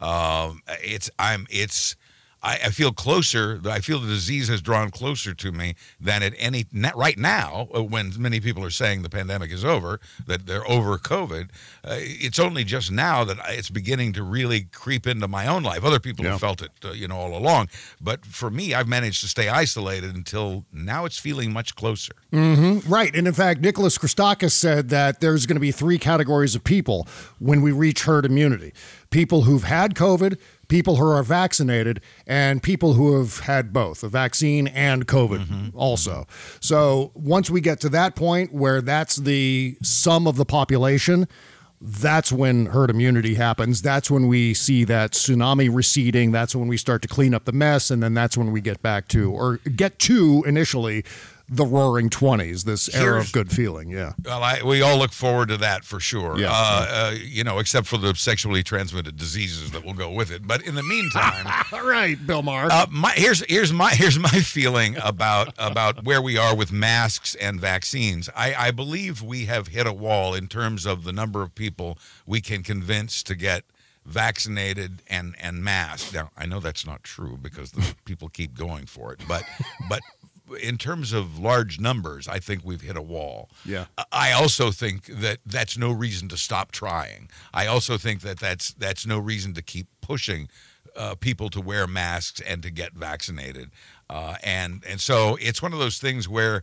Um, it's I'm it's. I, I feel closer. I feel the disease has drawn closer to me than at any not right now. uh, When many people are saying the pandemic is over, that they're over COVID, uh, it's only just now that I- it's beginning to really creep into my own life. Other people Yeah. have felt it, uh, you know, all along. But for me, I've managed to stay isolated until now. It's feeling much closer. Mm-hmm. Right. And in fact, Nicholas Christakis said that there's going to be three categories of people when we reach herd immunity: people who've had COVID, people who are vaccinated, and people who have had both a vaccine and COVID also. So once we get to that point where that's the sum of the population, that's when herd immunity happens. That's when we see that tsunami receding. That's when we start to clean up the mess. And then that's when we get back to, or get to initially, the roaring twenties, this era Here's- of good feeling. Yeah. Well, I, we all look forward to that for sure. Yeah. Uh, uh, you know, except for the sexually transmitted diseases that will go with it. But in the meantime, All right, Bill Maher. uh, my, here's here's my here's my feeling about about where we are with masks and vaccines. I, I believe we have hit a wall in terms of the number of people we can convince to get vaccinated and and masked. Now, I know that's not true because the people keep going for it, but but. In terms of large numbers, I think we've hit a wall. Yeah. I also think that that's no reason to stop trying. I also think that that's that's no reason to keep pushing uh, people to wear masks and to get vaccinated. Uh, and and so it's one of those things where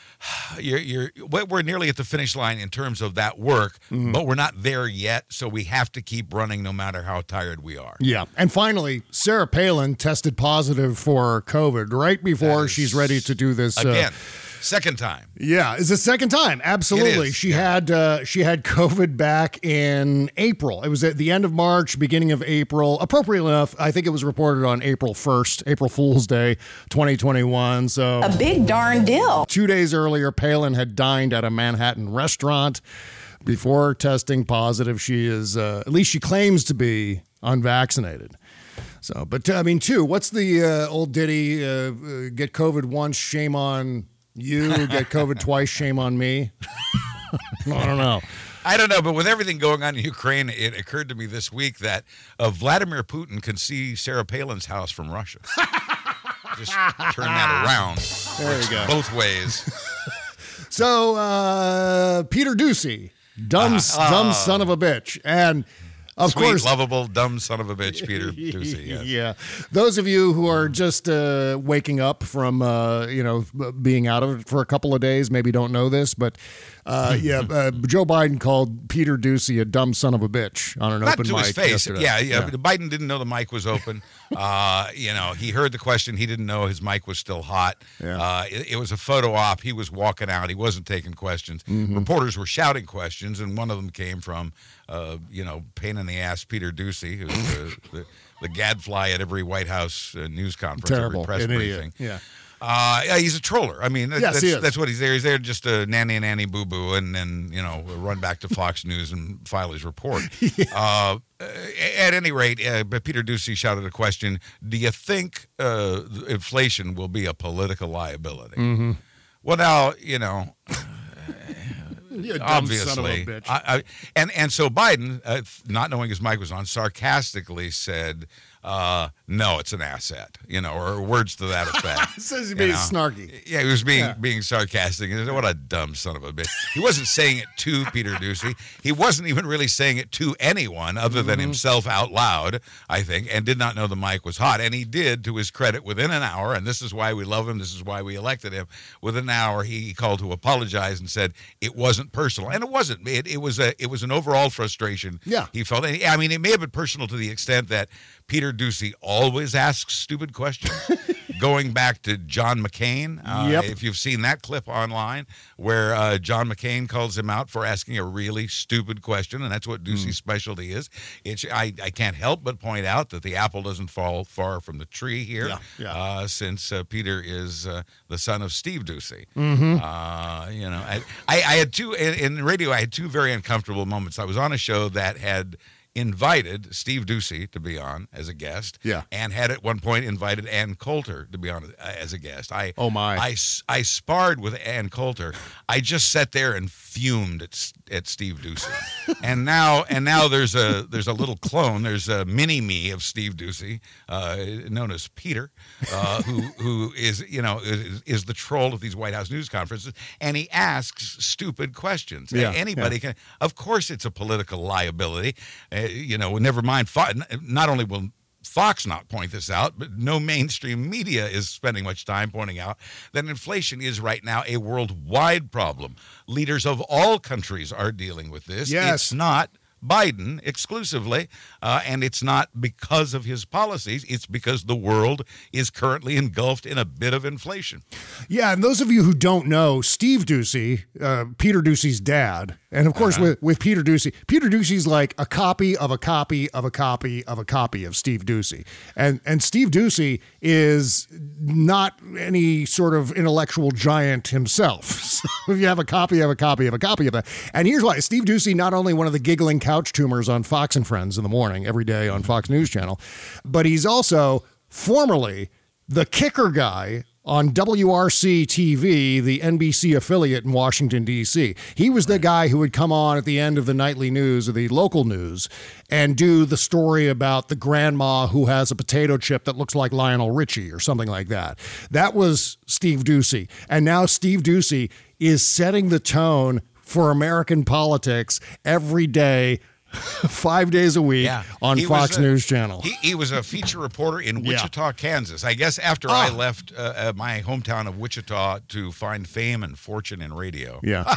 you're you're we're nearly at the finish line in terms of that work, Mhm. but we're not there yet. So we have to keep running no matter how tired we are. Yeah. And finally, Sarah Palin tested positive for COVID right before That is- she's ready to do this. uh, Again, second time. Yeah, it's the second time. Absolutely. It is, she had uh, she had COVID back in April. It was at the end of March, beginning of April. Appropriately enough, I think it was reported on April first, April Fool's Day, twenty twenty-one. So A big darn deal. two days earlier, Palin had dined at a Manhattan restaurant before testing positive. She is, uh, at least she claims to be, unvaccinated. So, but uh, I mean, too, what's the uh, old ditty? Uh, uh, get COVID once, shame on you. Get COVID twice, shame on me. I don't know. I don't know, but with everything going on in Ukraine, it occurred to me this week that uh, Vladimir Putin can see Sarah Palin's house from Russia. Just turn that around. There you go. Both ways. So, uh, Peter Ducey, dumb, Uh, dumb uh, son of a bitch, and of Sweet, course, lovable, dumb son of a bitch, Peter Ducey. Yes. Yeah. Those of you who are just uh, waking up from, uh, you know, being out of it for a couple of days, maybe don't know this, but uh, yeah, uh, Joe Biden called Peter Ducey a dumb son of a bitch on an Not open to mic his face. yesterday. Yeah, yeah, Biden didn't know the mic was open. uh, you know, he heard the question. He didn't know his mic was still hot. Yeah. Uh, it, it was a photo op. He was walking out. He wasn't taking questions. Mhm. Reporters were shouting questions, and one of them came from, uh, you know, pain in the ass Peter Ducey, who's the, the, the gadfly at every White House uh, news conference, Terrible. every press An idiot. briefing. Yeah. Uh, yeah, he's a troller. I mean, that, Yes, that's, he is. that's what he's there. He's there just to nanny nanny boo boo, and then you know run back to Fox News and file his report. uh, at any rate, uh, but Peter Ducey shouted a question: do you think uh, inflation will be a political liability? Mm-hmm. Well, now you know. You dumb Obviously, son of a bitch. I, I, and and so Biden, uh, not knowing his mic was on, sarcastically said, uh, "No, it's an asset," you know, or words to that effect. Says he's you being know. snarky. Yeah, he was being Yeah. being sarcastic. And what a dumb son of a bitch. He wasn't saying it to Peter Ducey. He wasn't even really saying it to anyone other than Mhm. himself out loud, I think, and did not know the mic was hot. And he did, to his credit, within an hour. And this is why we love him. This is why we elected him. Within an hour, he called to apologize and said it wasn't personal, and it wasn't. It, it was a it was an overall frustration. Yeah. he felt. I mean, it may have been personal to the extent that Peter Ducey always asks stupid questions, going back to John McCain. Uh, Yep. If you've seen that clip online where uh, John McCain calls him out for asking a really stupid question, and that's what Ducey's Mm. specialty is. It's, I, I can't help but point out that the apple doesn't fall far from the tree here, Yeah, yeah. Uh, since uh, Peter is uh, the son of Steve Ducey. Mhm. Uh, you know, I, I, I had two, in, in radio, I had two very uncomfortable moments. I was on a show that had invited Steve Ducey to be on as a guest, Yeah. and had at one point invited Ann Coulter to be on uh, as a guest. I Oh, my. I, s- I sparred with Ann Coulter. I just sat there and fumed at S- at Steve Ducey, and now and now there's a there's a little clone. There's a mini me of Steve Ducey, uh, known as Peter, uh, who who is you know is, is the troll of these White House news conferences, and he asks stupid questions. Yeah, Anybody yeah. can. Of course, it's a political liability. Uh, you know, never mind. Fo- Not only will Fox not point this out, but no mainstream media is spending much time pointing out that inflation is right now a worldwide problem. Leaders of all countries are dealing with this. Yes. It's not Biden exclusively, uh, and it's not because of his policies. It's because the world is currently engulfed in a bit of inflation. Yeah, and those of you who don't know, Steve Ducey, uh, Peter Ducey's dad, and of course Uh-huh. with, with Peter Ducey, Peter Ducey's like a copy of a copy of a copy of a copy of Steve Ducey. And and Steve Ducey is not any sort of intellectual giant himself. So if you have a copy of a copy of a copy of that. And here's why. Steve Ducey, not only one of the giggling couch tumors on Fox and Friends in the morning, every day on Fox News Channel, but he's also formerly the kicker guy on W R C T V, the N B C affiliate in Washington, D C. He was the guy who would come on at the end of the nightly news or the local news and do the story about the grandma who has a potato chip that looks like Lionel Richie or something like that. That was Steve Ducey. And now Steve Ducey is setting the tone for American politics every day, five days a week Yeah. on He Fox was a- News Channel. He, he was a feature reporter in Yeah. Wichita, Kansas. I guess after I Ah. left uh, uh, my hometown of Wichita to find fame and fortune in radio. Yeah.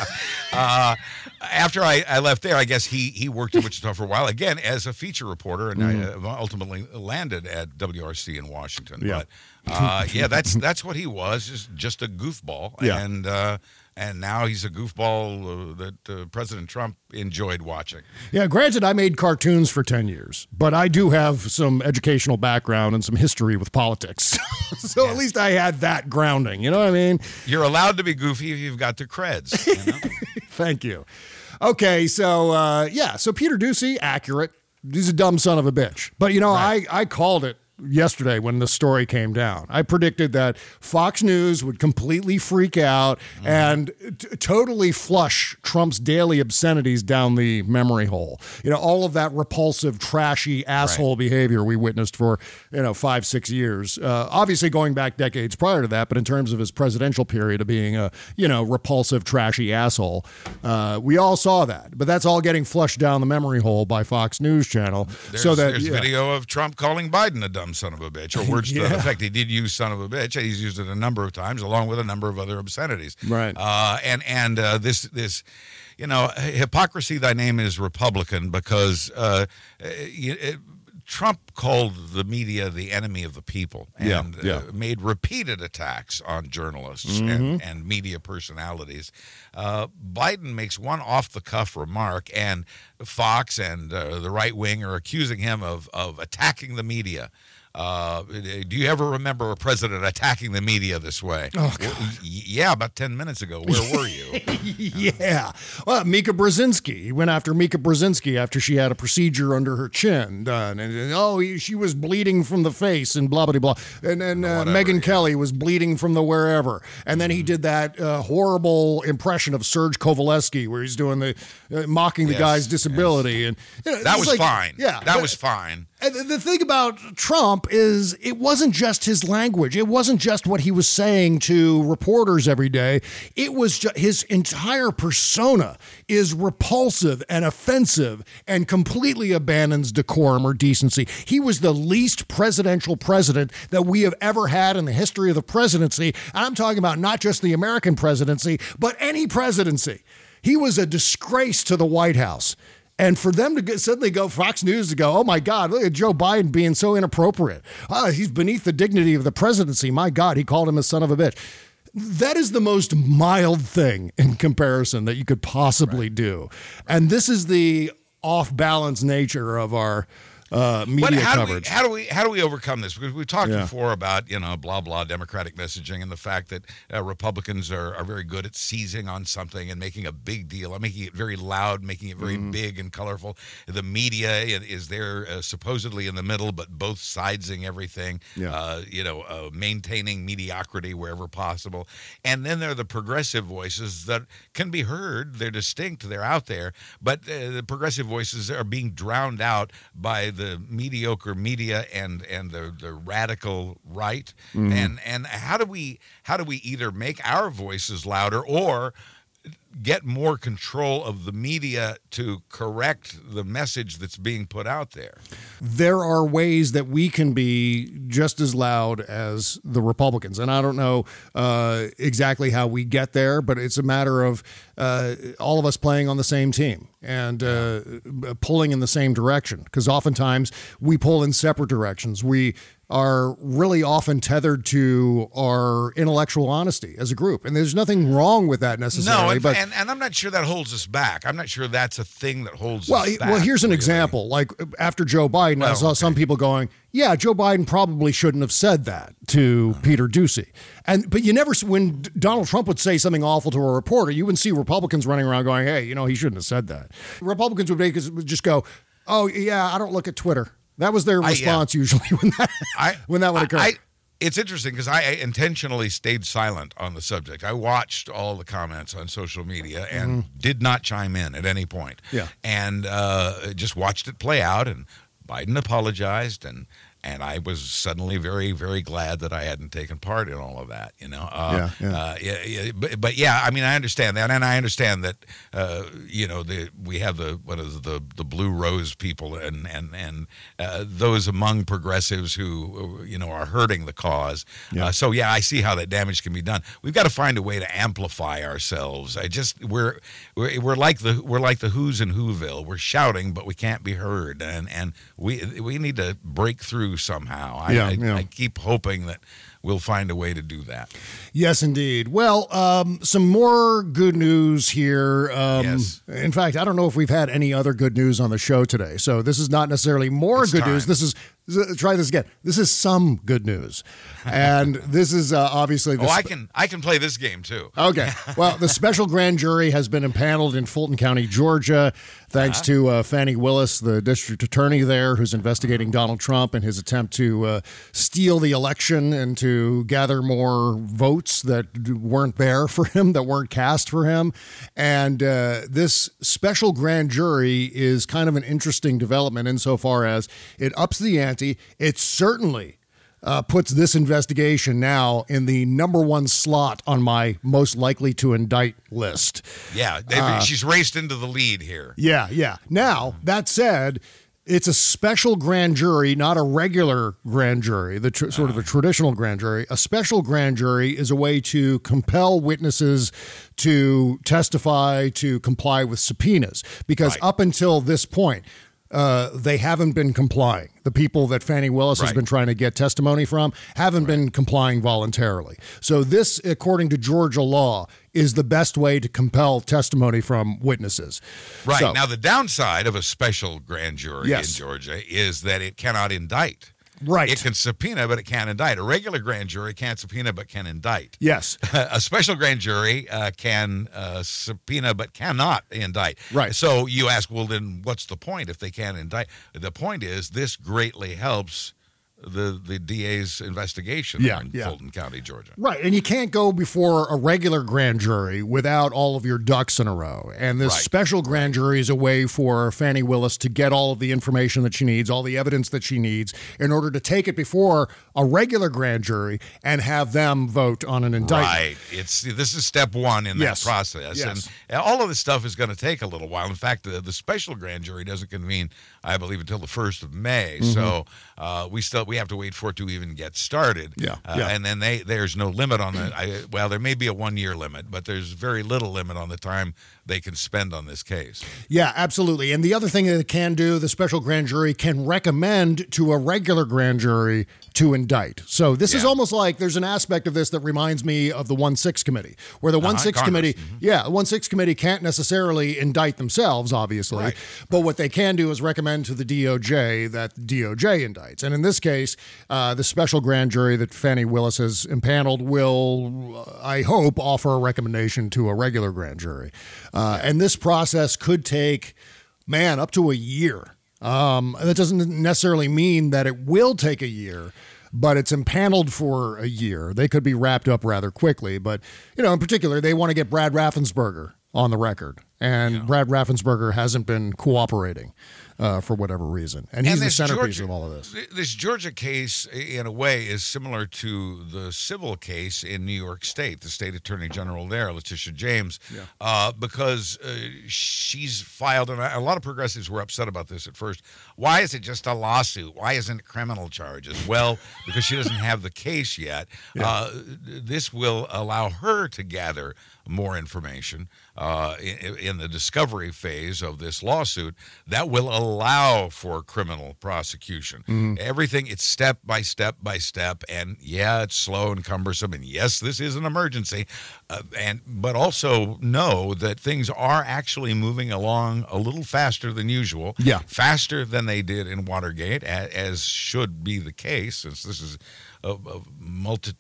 uh, after I, I left there, I guess he he worked in Wichita for a while, again, as a feature reporter, and Mhm. I uh, ultimately landed at W R C in Washington. Yeah. But uh, yeah, that's that's what he was, just, just a goofball. Yeah. And uh, and now he's a goofball uh, that uh, President Trump enjoyed watching. Yeah, granted, I made cartoons for ten years, but I do have some educational background and some history with politics. So at least I had that grounding. You know what I mean? You're allowed to be goofy if you've got the creds. You know? Thank you. Okay, so uh, yeah, so Peter Ducey, accurate. He's a dumb son of a bitch. But, you know, I, I called it yesterday when the story came down. I predicted that Fox News would completely freak out Mm-hmm. and t- totally flush Trump's daily obscenities down the memory hole. You know, all of that repulsive, trashy, asshole behavior we witnessed for, you know, five, six years. Uh, obviously going back decades prior to that, but in terms of his presidential period of being a, you know, repulsive, trashy asshole, uh, we all saw that. But that's all getting flushed down the memory hole by Fox News Channel. There's, so that there's yeah. video of Trump calling Biden a dumb son of a bitch, or words to Yeah. that effect. He did use son of a bitch, and he's used it a number of times, along with a number of other obscenities. Right. Uh, and and uh, this this, you know, hypocrisy. Thy name is Republican, because uh, it, it, Trump called the media the enemy of the people, Yeah, and yeah. Uh, made repeated attacks on journalists Mhm. and, and media personalities. Uh, Biden makes one off-the-cuff remark, and Fox and uh, the right wing are accusing him of of attacking the media. Uh, do you ever remember a president attacking the media this way? Oh, Well, y- yeah, about ten minutes ago. Where were you? Yeah. Well, Mika Brzezinski. He went after Mika Brzezinski after she had a procedure under her chin done. And, and, oh, he- she was bleeding from the face and blah, blah, blah. And then uh, Megyn Kelly was bleeding from the wherever. And then he did that uh, horrible impression of Serge Kovaleski where he's doing the uh, mocking the Yes, guy's disability. And you know, That it's was like- fine. Yeah. that but- was fine. And the- the thing about Trump is it wasn't just his language. It wasn't just what he was saying to reporters every day. It was ju- his entire persona is repulsive and offensive and completely abandons decorum or decency. He was the least presidential president that we have ever had in the history of the presidency. And I'm talking about not just the American presidency, but any presidency. He was a disgrace to the White House. And for them to get, suddenly go, Fox News to go, oh my God, look at Joe Biden being so inappropriate. Oh, he's beneath the dignity of the presidency. My God, he called him a son of a bitch. That is the most mild thing in comparison that you could possibly right. do. And this is the off-balance nature of our uh, media how coverage. Do we, how do we how do we overcome this? Because we've talked Yeah. before about, you know, blah, blah, Democratic messaging and the fact that uh, Republicans are, are very good at seizing on something and making a big deal, making it very loud, making it very Mhm. big and colorful. The media is there uh, supposedly in the middle, but both sidesing everything, Yeah. uh, you know, uh, maintaining mediocrity wherever possible. And then there are the progressive voices that can be heard. They're distinct. They're out there. But uh, the progressive voices are being drowned out by the mediocre media and and the, the radical right. Mhm. And and how do we how do we either make our voices louder or get more control of the media to correct the message that's being put out there? There are ways that we can be just as loud as the Republicans. And I don't know uh, exactly how we get there, but it's a matter of uh, all of us playing on the same team and uh, pulling in the same direction. Because oftentimes we pull in separate directions. We are really often tethered to our intellectual honesty as a group. And there's nothing wrong with that necessarily. No, and, but and, and I'm not sure that holds us back. I'm not sure that's a thing that holds Well, us back. well, here's an really. example. Like after Joe Biden, I Well, saw okay. some people going, "Yeah, Joe Biden probably shouldn't have said that to Peter Doocy." And but you never, when Donald Trump would say something awful to a reporter, you wouldn't see Republicans running around going, "Hey, you know, he shouldn't have said that." Republicans would make, would just go, "Oh yeah, I don't look at Twitter." That was their I- yeah. response usually when that I, when that would occur. I, I, it's interesting because I intentionally stayed silent on the subject. I watched all the comments on social media and did not chime in at any point. Yeah. And uh, just watched it play out. And Biden apologized, and and I was suddenly very, very glad that I hadn't taken part in all of that. You know. Uh, Yeah, yeah. Uh, yeah, yeah, but, but yeah, I mean, I understand that, and I understand that. Uh, you know, the we have the what is it, the the blue rose people, and and and uh, those among progressives who you know are hurting the cause. Yeah. Uh, so yeah, I see how that damage can be done. We've got to find a way to amplify ourselves. I just we're we're, we're like the we're like the Who's in Whoville. We're shouting, but we can't be heard, and and we we need to break through somehow. I, Yeah, I, yeah. I keep hoping that we'll find a way to do that. Yes, indeed. Well, um, some more good news here. Um, Yes. In fact, I don't know if we've had any other good news on the show today. So this is not necessarily more It's good time. news. This is, try this again. This is some good news. And this is uh, obviously the Oh, I sp- can I can play this game too. Okay. Well, the special grand jury has been impaneled in Fulton County, Georgia, thanks Uh-huh. to uh, Fannie Willis, the district attorney there, who's investigating Donald Trump and his attempt to uh, steal the election and to gather more votes that weren't there for him, that weren't cast for him. And uh, this special grand jury is kind of an interesting development insofar as it ups the ante. It certainly Uh, puts this investigation now in the number one slot on my most likely to indict list. Yeah, they, Uh, she's raced into the lead here. Yeah, yeah. Now, that said, it's a special grand jury, not a regular grand jury, the tr- sort of a traditional grand jury. A special grand jury is a way to compel witnesses to testify, to comply with subpoenas, because Right. up until this point, uh, they haven't been complying. The people that Fannie Willis has Right. been trying to get testimony from haven't been complying voluntarily. So this, according to Georgia law, is the best way to compel testimony from witnesses. Right. So- Now, the downside of a special grand jury Yes. in Georgia is that it cannot indict. Right. It can subpoena, but it can't indict. A regular grand jury can't subpoena, but can indict. Yes. A special grand jury uh, can uh, subpoena, but cannot indict. Right. So you ask, well, then what's the point if they can't indict? The point is this greatly helps the the D A's investigation Yeah, in yeah. Fulton County, Georgia. Right. And you can't go before a regular grand jury without all of your ducks in a row. And this Right. special grand jury is a way for Fannie Willis to get all of the information that she needs, all the evidence that she needs, in order to take it before a regular grand jury and have them vote on an indictment. Right. It's this is step one in Yes. that process, Yes. and all of this stuff is going to take a little while. In fact, the, the special grand jury doesn't convene, I believe, until the first of May. Mm-hmm. So uh, we still we have to wait for it to even get started. Yeah, uh, yeah. And then they there's no limit on the. I, well, there may be a one year limit, but there's very little limit on the time they can spend on this case. Yeah, absolutely. And the other thing that it can do, the special grand jury can recommend to a regular grand jury to indict. So this is Yeah. almost like there's an aspect of this that reminds me of the one six committee, where the Uh-huh, one six Congress. committee, Mhm. yeah, the one six committee can't necessarily indict themselves, obviously, Right. but what they can do is recommend to the D O J that D O J indicts. And in this case, uh, the special grand jury that Fannie Willis has impaneled will, uh, I hope, offer a recommendation to a regular grand jury. Uh, and this process could take, man, up to a year. Um, that doesn't necessarily mean that it will take a year, but it's impaneled for a year. They could be wrapped up rather quickly. But, you know, in particular, they want to get Brad Raffensperger on the record. And yeah. Brad Raffensperger hasn't been cooperating uh, for whatever reason. And he's And the this centerpiece Georgia- of all of this. This Georgia case, in a way, is similar to the civil case in New York State, the state attorney general there, Letitia James, Yeah. uh, because uh, she's filed, and a lot of progressives were upset about this at first. Why is it just a lawsuit? Why isn't it criminal charges? Well, because she doesn't have the case yet. Yeah. Uh, this will allow her to gather more information uh, in, in the discovery phase of this lawsuit that will allow for criminal prosecution. Mm-hmm. Everything, it's step by step by step, and yeah, it's slow and cumbersome, and yes, this is an emergency, uh, and but also know that things are actually moving along a little faster than usual, Yeah. faster than they did in Watergate, as, as should be the case, since this is a, a multi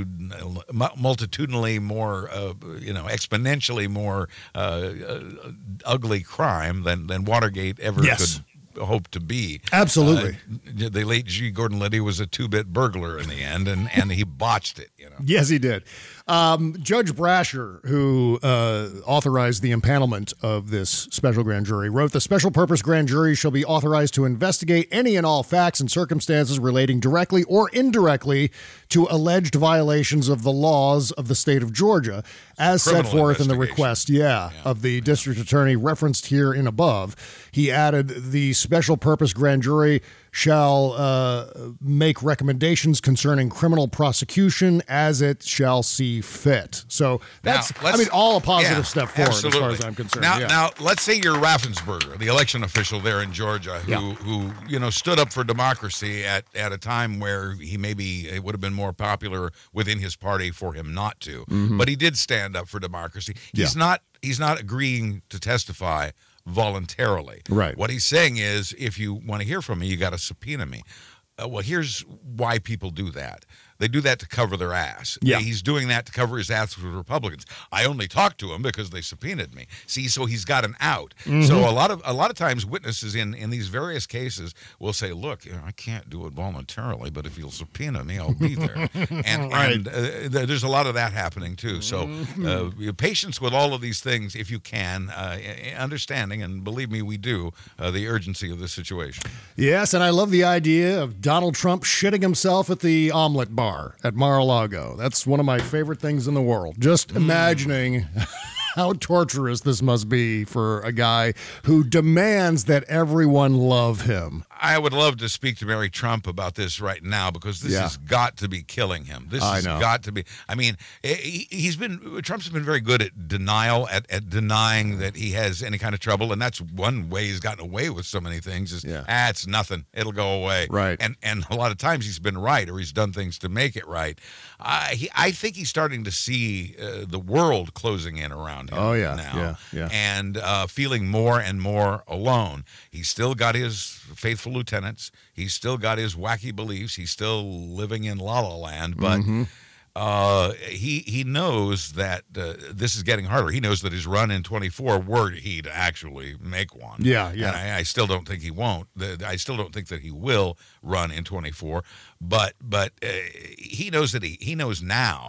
multitudinally more, uh, you know, exponentially more uh, uh, ugly crime than, than Watergate ever Yes. could hope to be. Absolutely. Uh, the late G. Gordon Liddy was a two-bit burglar in the end, and, and he botched it, you know. Yes, he did. Um, Judge Brasher, who uh, authorized the impanelment of this special grand jury, wrote, "The special purpose grand jury shall be authorized to investigate any and all facts and circumstances relating directly or indirectly to alleged violations of the laws of the state of Georgia, as set Criminal forth in the investigation. request, yeah, Yeah. of the district attorney referenced here in above." He added, "The special purpose grand jury shall uh, make recommendations concerning criminal prosecution as it shall see fit." So that's, Now, let's- I mean, all a positive yeah, step forward absolutely. as far as I'm concerned. Now, yeah. now, let's say you're Raffensperger, the election official there in Georgia, who, Yeah. who you know, stood up for democracy at, at a time where he maybe it would have been more popular within his party for him not to, Mhm. but he did stand up for democracy. He's Yeah. not he's not agreeing to testify voluntarily. Right. What he's saying is, if you want to hear from me, you got to subpoena me. Uh, well, here's why people do that. They do that to cover their ass. Yeah. He's doing that to cover his ass with Republicans. I only talked to him because they subpoenaed me. See, so he's got an out. Mhm. So a lot of a lot of times witnesses in, in these various cases will say, look, you know, I can't do it voluntarily, but if you'll subpoena me, I'll be there. and Right. and uh, th- there's a lot of that happening too. So uh, patience with all of these things, if you can, uh, understanding, and believe me, we do, uh, the urgency of this situation. Yes, and I love the idea of Donald Trump shitting himself at the omelet bar at Mar-a-Lago. That's one of my favorite things in the world. Just imagining how torturous this must be for a guy who demands that everyone love him. I would love to speak to Mary Trump about this right now, because this Yeah. has got to be killing him. This I has know. got to be. I mean, he, he's been Trump's been very good at denial, at, at denying that he has any kind of trouble, and that's one way he's gotten away with so many things. Is Yeah. ah, it's nothing. It'll go away. Right. And and a lot of times he's been right, or he's done things to make it right. Uh, he, I think he's starting to see uh, the world closing in around him. Oh, yeah, now, yeah, yeah. and uh, feeling more and more alone. He's still got his faithful lieutenants. He's still got his wacky beliefs. He's still living in La La Land, but Mhm. uh, he he knows that uh, this is getting harder. He knows that his run in twenty-four, were he to actually make one, Yeah, yeah. and I, I still don't think he won't. The- I still don't think that he will run in twenty-four. But but uh, he knows that he he knows now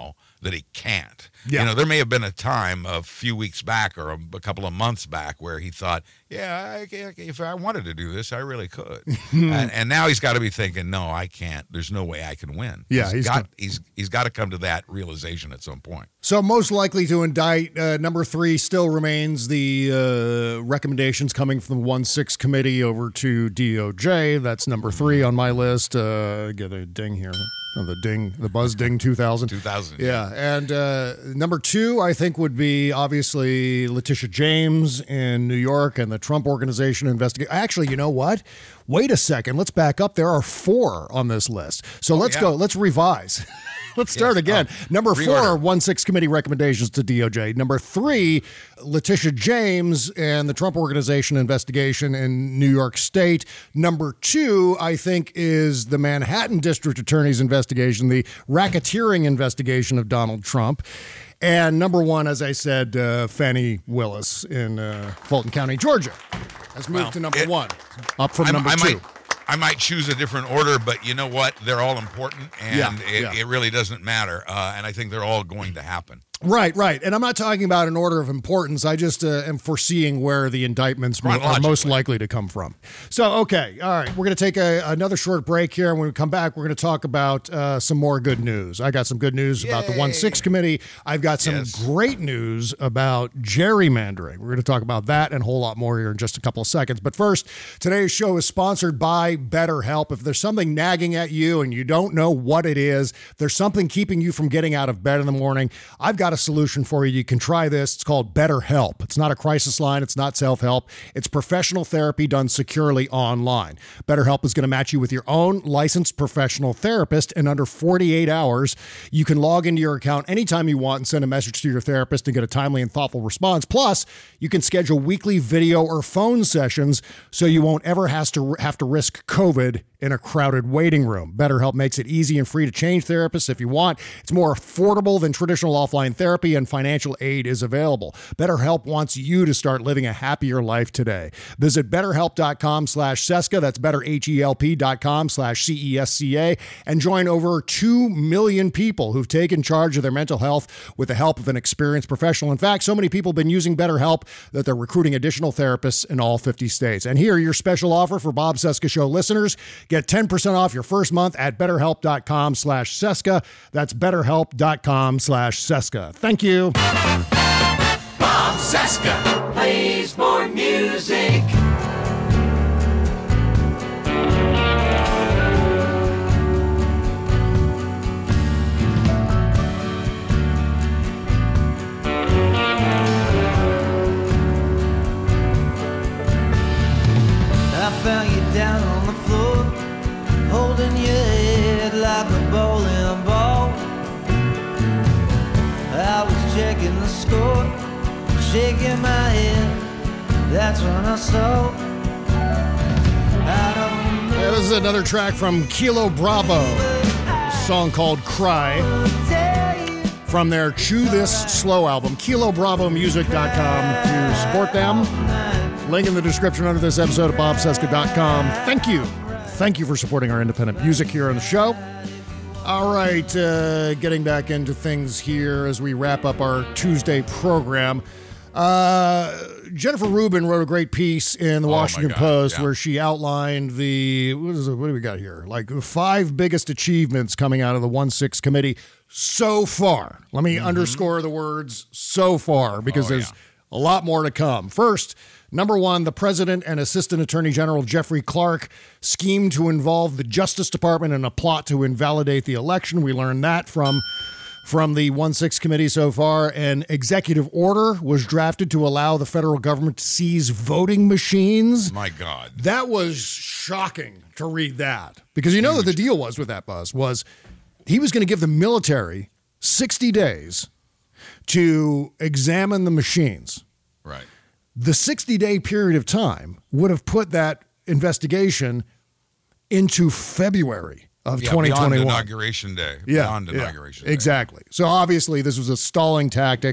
that he can't. Yeah. You know, there may have been a time a few weeks back or a, a couple of months back where he thought, yeah, I, if I wanted to do this, I really could. and, and now he's got to be thinking, no, I can't. There's no way I can win. Yeah, he's, he's got got- he's he's got to come to that realization at some point. So most likely to indict, uh, number three still remains the uh, recommendations coming from the one six committee over to D O J. That's number three on my list. Uh, get a ding here. Oh, the ding, the buzz ding two thousand. two thousand. Yeah. And uh, number two, I think, would be obviously Letitia James in New York and the Trump Organization investigate. Actually, you know what? Wait a second. Let's back up. There are four on this list. So Oh, let's yeah. go. Let's revise. Let's start Yes. again. Oh, Number four, reorder. one six committee recommendations to D O J. Number three, Letitia James and the Trump Organization investigation in New York State. Number two, I think, is the Manhattan District Attorney's investigation, the racketeering investigation of Donald Trump. And number one, as I said, uh, Fannie Willis in uh, Fulton County, Georgia. Let's move Well, to number it- one, up from I, number I two. Might, I might choose a different order, but you know what? They're all important, and Yeah, it, yeah. it really doesn't matter. Uh, and I think they're all going to happen. Right, right. And I'm not talking about an order of importance. I just uh, am foreseeing where the indictments mo- are most Chronologically. likely to come from. So, okay. All right. We're going to take a, another short break here. And when we come back, we're going to talk about uh, some more good news. I got some good news about the one six committee. I've got some Yes. great news about gerrymandering. We're going to talk about that and a whole lot more here in just a couple of seconds. But first, today's show is sponsored by BetterHelp. If there's something nagging at you and you don't know what it is, if there's something keeping you from getting out of bed in the morning, I've got a solution for you. You can try this. It's called BetterHelp. It's not a crisis line. It's not self-help. It's professional therapy done securely online. BetterHelp is going to match you with your own licensed professional therapist in under forty-eight hours. You can log into your account anytime you want and send a message to your therapist and get a timely and thoughtful response. Plus, you can schedule weekly video or phone sessions so you won't ever has to have to risk COVID in a crowded waiting room. BetterHelp makes it easy and free to change therapists if you want. It's more affordable than traditional offline therapy, and financial aid is available. BetterHelp wants you to start living a happier life today. Visit betterhelp.com slash Seska. That's betterhelp.com slash C E S C A and join over two million people who've taken charge of their mental health with the help of an experienced professional. In fact, so many people have been using BetterHelp that they're recruiting additional therapists in all fifty states. And here, your special offer for Bob Seska Show listeners. Get ten percent off your first month at betterhelp.com slash Seska. That's betterhelp.com slash Seska. Thank you. Bob Seska plays more music. I found you down on the floor, holding your head like a bowling ball. I was checking the score, shaking my head. That's when I saw. I don't know. Yeah, this is another track from Kilo Bravo, a song called Cry, from their Chew This Slow album, kilo bravo music dot com to support them. Link in the description under this episode at bob seska dot com. Thank you. Thank you for supporting our independent music here on the show. All right, uh, getting back into things here as we wrap up our Tuesday program. Uh, Jennifer Rubin wrote a great piece in the Oh, my Washington God, Post yeah. where she outlined the, what, is it, what do we got here? Like the five biggest achievements coming out of the one six committee so far. Let me underscore the words so far because Mm-hmm. Oh, there's yeah. a lot more to come. First, number one, the President and Assistant Attorney General Jeffrey Clark schemed to involve the Justice Department in a plot to invalidate the election. We learned that from from the one six committee so far. An executive order was drafted to allow the federal government to seize voting machines. My God. That was shocking to read that because you know what the deal was with that, Buzz, was he was going to give the military sixty days to examine the machines. Right. The sixty-day period of time would have put that investigation into February of Yeah, twenty beyond twenty-one. inauguration day. Yeah, Beyond yeah, inauguration day. exactly. So obviously this was a stalling tactic.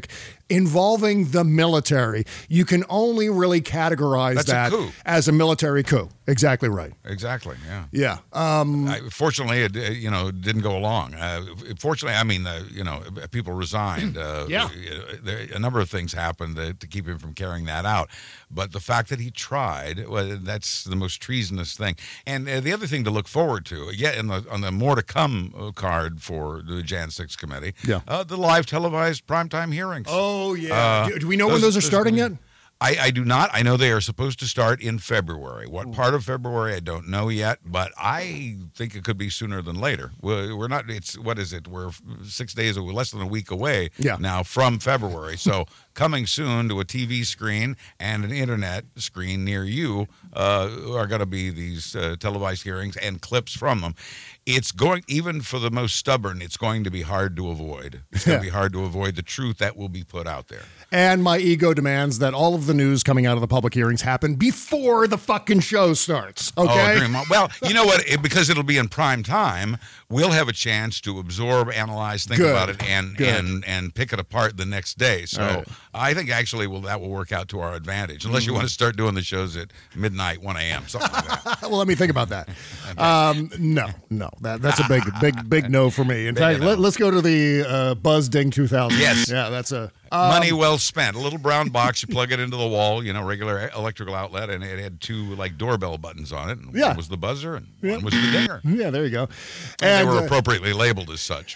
involving the military, you can only really categorize That's that a coup. as a military coup. Exactly right. Exactly. Yeah. Yeah. Um, I, fortunately, it uh, you know didn't go along. Uh, fortunately, I mean, uh, you know, people resigned. Uh, Yeah. there, a number of things happened to, to keep him from carrying that out. But the fact that he tried, well, that's the most treasonous thing. And uh, the other thing to look forward to, yeah, in the, on the more to come card for the Jan six committee, Yeah. uh, the live televised primetime hearings. Oh, yeah. Uh, do, do we know when those are starting yet? I, I do not. I know they are supposed to start in February. What part of February I don't know yet, but I think it could be sooner than later. We're, we're not. It's what is it? We're six days or less than a week away Yeah. now from February. So coming soon to a T V screen and an internet screen near you uh, are going to be these uh, televised hearings and clips from them. It's going, even for the most stubborn, it's going to be hard to avoid. It's going to Yeah. be hard to avoid the truth that will be put out there. And my ego demands that all of the news coming out of the public hearings happen before the fucking show starts. Okay. Oh, dream on. Well, you know what? It, because it'll be in prime time, we'll have a chance to absorb, analyze, think Good. about it, and Good. and and pick it apart the next day. So All right. I think actually, will that will work out to our advantage. Unless you want to start doing the shows at midnight, one a.m., something like that. Well, let me think about that. Um, no, no, that that's a big, big, big no for me. In Big fact, no. let, let's go to the uh, Buzz Ding two thousand. Yes. Yeah, that's a um, Money well spent. A little brown box, you plug it into the wall, you know, regular electrical outlet, and it had two like doorbell buttons on it. And Yeah. One was the buzzer, and Yeah. one was the dinger. Yeah, there you go. And, they were uh, appropriately labeled as such.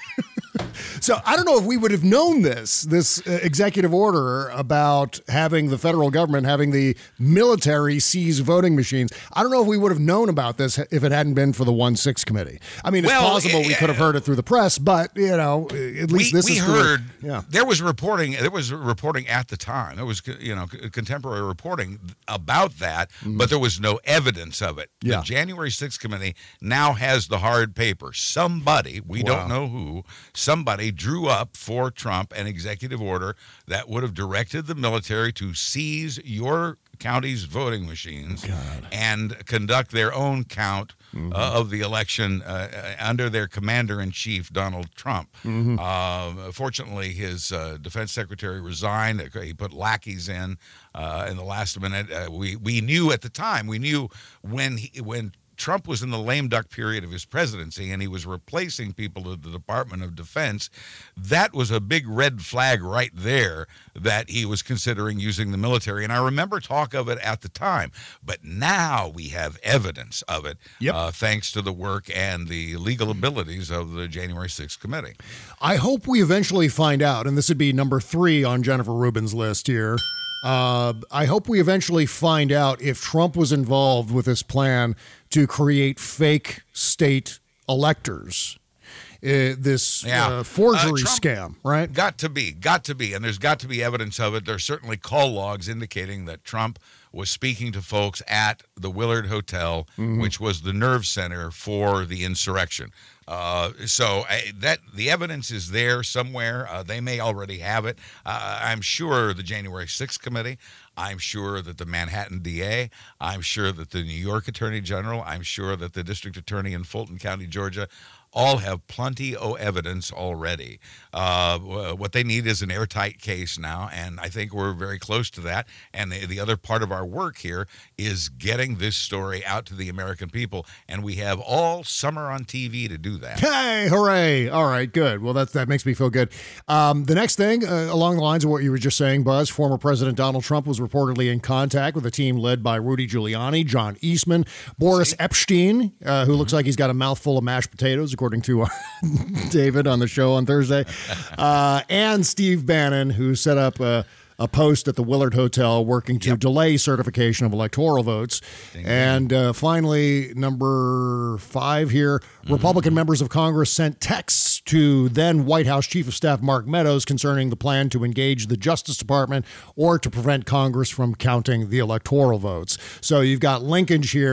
So I don't know if we would have known this, this uh, executive order about having the federal government, having the military seize voting machines. I don't know if we would have known about this if it hadn't been for the one six committee. I mean, it's Well, possible we yeah. could have heard it through the press, but, you know, at least we, this we is through- heard yeah. there was reporting there was reporting at the time there was you know contemporary reporting about that, but there was no evidence of it. Yeah. The January sixth committee now has the hard paper. Somebody, we Wow. don't know who, somebody drew up for Trump an executive order that would have directed the military to seize your county's voting machines and conduct their own count uh, of the election uh, uh, under their commander-in-chief, Donald Trump. Mhm. Uh, fortunately, his uh, defense secretary resigned. He put lackeys in uh, in the last minute. Uh, we we knew at the time. We knew when he, when Trump was in the lame duck period of his presidency and he was replacing people at the Department of Defense. That was a big red flag right there that he was considering using the military. And I remember talk of it at the time. But now we have evidence of it, Yep. uh, thanks to the work and the legal abilities of the January sixth committee. I hope we eventually find out, and this would be number three on Jennifer Rubin's list here. Uh, I hope we eventually find out if Trump was involved with this plan to create fake state electors. Uh, this Yeah. uh, forgery Uh, Trump scam, right? Got to be, got to be. And there's got to be evidence of it. There's certainly call logs indicating that Trump was speaking to folks at the Willard Hotel, Mhm. which was the nerve center for the insurrection. Uh, so I, that the evidence is there somewhere. Uh, they may already have it. Uh, I'm sure the January sixth committee. I'm sure that the Manhattan D A. I'm sure that the New York Attorney General. I'm sure that the district attorney in Fulton County, Georgia, all have plenty of evidence already. Uh, what they need is an airtight case now, and I think we're very close to that. And the, the other part of our work here is getting this story out to the American people, and we have all summer on T V to do that. Hey, hooray. All right, good. Well, that, that makes me feel good. Um, the next thing, uh, along the lines of what you were just saying, Buzz, former President Donald Trump was reportedly in contact with a team led by Rudy Giuliani, John Eastman, Boris Epstein, uh, who looks like he's got a mouthful of mashed potatoes, according to uh, David on the show on Thursday, uh, and Steve Bannon, who set up a, a post at the Willard Hotel working to Yep. delay certification of electoral votes. And uh, finally, number five here, Republican members of Congress sent texts to then White House Chief of Staff Mark Meadows concerning the plan to engage the Justice Department or to prevent Congress from counting the electoral votes. So you've got linkage here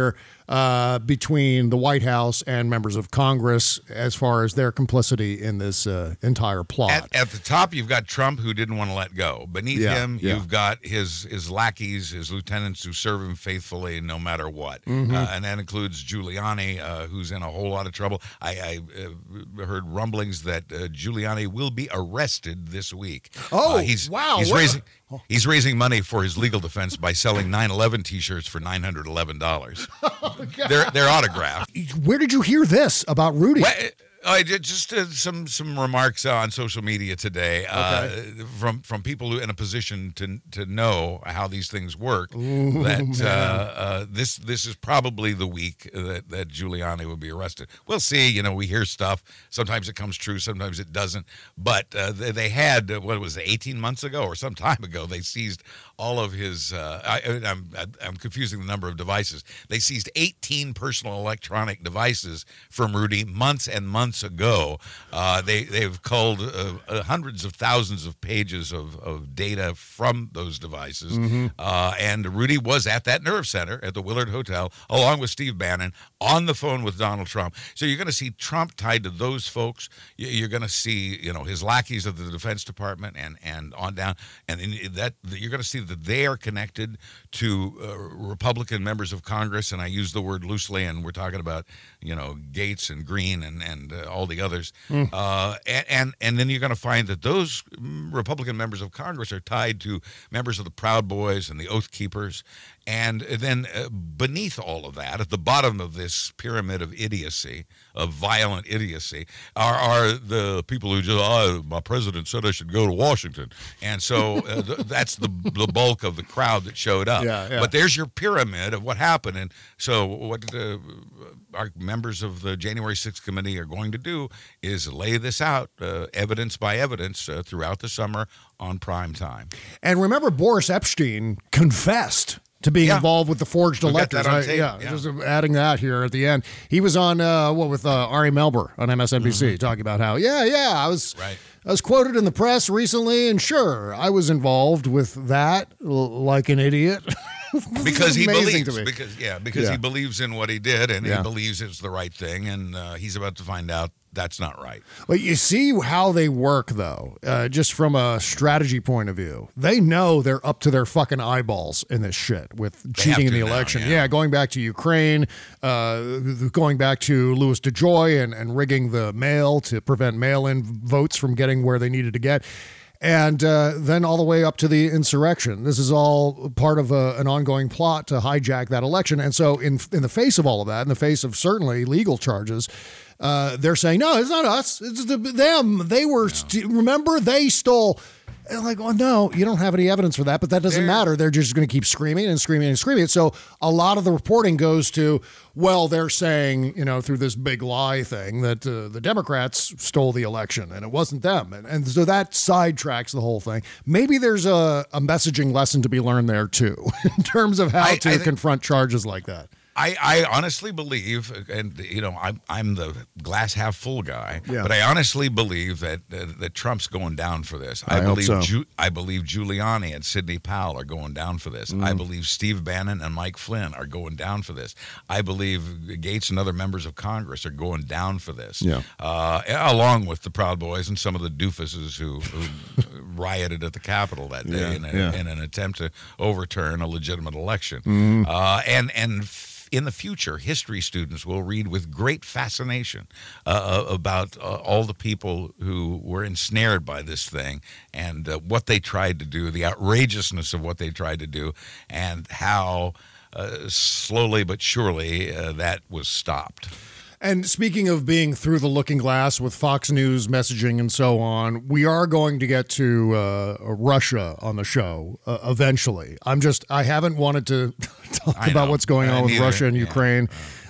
uh, between the White House and members of Congress as far as their complicity in this uh, entire plot. At, at the top, you've got Trump, who didn't want to let go. Beneath Yeah, him, yeah. you've got his his lackeys, his lieutenants who serve him faithfully no matter what. Mhm. Uh, and that includes Giuliani, uh, who's in a whole lot of trouble. I, I uh, heard rumblings that uh, Giuliani will be arrested this week. Oh, Uh, he's, wow. He's What- raising, he's raising money for his legal defense by selling nine eleven T-shirts for nine hundred eleven dollars. they're, they're autographed. Where did you hear this about Rudy? Well, I did just uh, some some remarks on social media today uh, from from people who are in a position to to know how these things work. Ooh, that man. uh, uh, this this is probably the week that, that Giuliani will be arrested. We'll see. You know, we hear stuff. Sometimes it comes true. Sometimes it doesn't. But uh, they, they had uh, what was it, eighteen months ago or some time ago. They seized all of his. Uh, I, I'm I'm confusing the number of devices. They seized eighteen personal electronic devices from Rudy months and months ago. Uh, they they've culled uh, uh, hundreds of thousands of pages of, of data from those devices. Mhm. Uh, and Rudy was at that nerve center at the Willard Hotel, along with Steve Bannon, on the phone with Donald Trump. So you're going to see Trump tied to those folks. You- You're going to see, you know, his lackeys of the Defense Department and and on down, and in that you're going to see that they are connected to uh, Republican members of Congress. And I use the word loosely, and we're talking about, you know, Gates and Green and and uh, all the others. Mm. Uh, and, and and then you're going to find that those mm, Republican members of Congress are tied to members of the Proud Boys and the Oath Keepers. And then uh, beneath all of that, at the bottom of this pyramid of idiocy, of violent idiocy, are, are the people who just, oh, my president said I should go to Washington. And so uh, th- that's the the bulk of the crowd that showed up. Yeah, yeah. But there's your pyramid of what happened. And so what uh, our members of the January sixth committee are going to do is lay this out, uh, evidence by evidence, uh, throughout the summer on prime time. And remember, Boris Epstein confessed to being Yeah. involved with the forged We've got electors. that on I- tape, yeah, yeah. just adding that here at the end. He was on uh, what with uh, Ari Melber on M S N B C Mm-hmm. talking about how yeah, yeah, I was Right. I was quoted in the press recently, and sure, I was involved with that l- like an idiot. This Because is he amazing believes, to me. because yeah, because Yeah. he believes in what he did, and Yeah. he believes it's the right thing, and uh, he's about to find out that's not right. Well, you see how they work, though, uh, just from a strategy point of view. They know they're up to their fucking eyeballs in this shit with They cheating have in the to now, election. yeah. yeah, going back to Ukraine, uh, going back to Louis DeJoy and, and rigging the mail to prevent mail-in votes from getting where they needed to get. And uh, then all the way up to the insurrection. This is all part of a, an ongoing plot to hijack that election. And so in in the face of all of that, in the face of certainly legal charges, uh, they're saying, no, it's not us. It's the, them. They were, st- remember, they stole. And like, oh, no, you don't have any evidence for that, but that doesn't They're- matter. They're just going to keep screaming and screaming and screaming. So a lot of the reporting goes to, well, they're saying, you know, through this big lie thing that uh, the Democrats stole the election and it wasn't them. And, and so that sidetracks the whole thing. Maybe there's a, a messaging lesson to be learned there, too, in terms of how I- to I think- confront charges like that. I, I honestly believe, and you know, I'm I'm the glass half full guy, Yeah. but I honestly believe that uh, that Trump's going down for this. I hope believe so. Ju- I believe Giuliani and Sidney Powell are going down for this. Mm. I believe Steve Bannon and Mike Flynn are going down for this. I believe Gates and other members of Congress are going down for this. Yeah. Uh, along with the Proud Boys and some of the doofuses who, who rioted at the Capitol that day Yeah, in, a, yeah. in an attempt to overturn a legitimate election. Mhm. Uh, and and. In the future, history students will read with great fascination uh, about uh, all the people who were ensnared by this thing and uh, what they tried to do, the outrageousness of what they tried to do, and how uh, slowly but surely uh, that was stopped. And speaking of being through the looking glass with Fox News messaging and so on, we are going to get to uh, Russia on the show uh, eventually. I'm just, I haven't wanted to talk I about know. what's going Uh, on with neither. Russia and Yeah. Ukraine.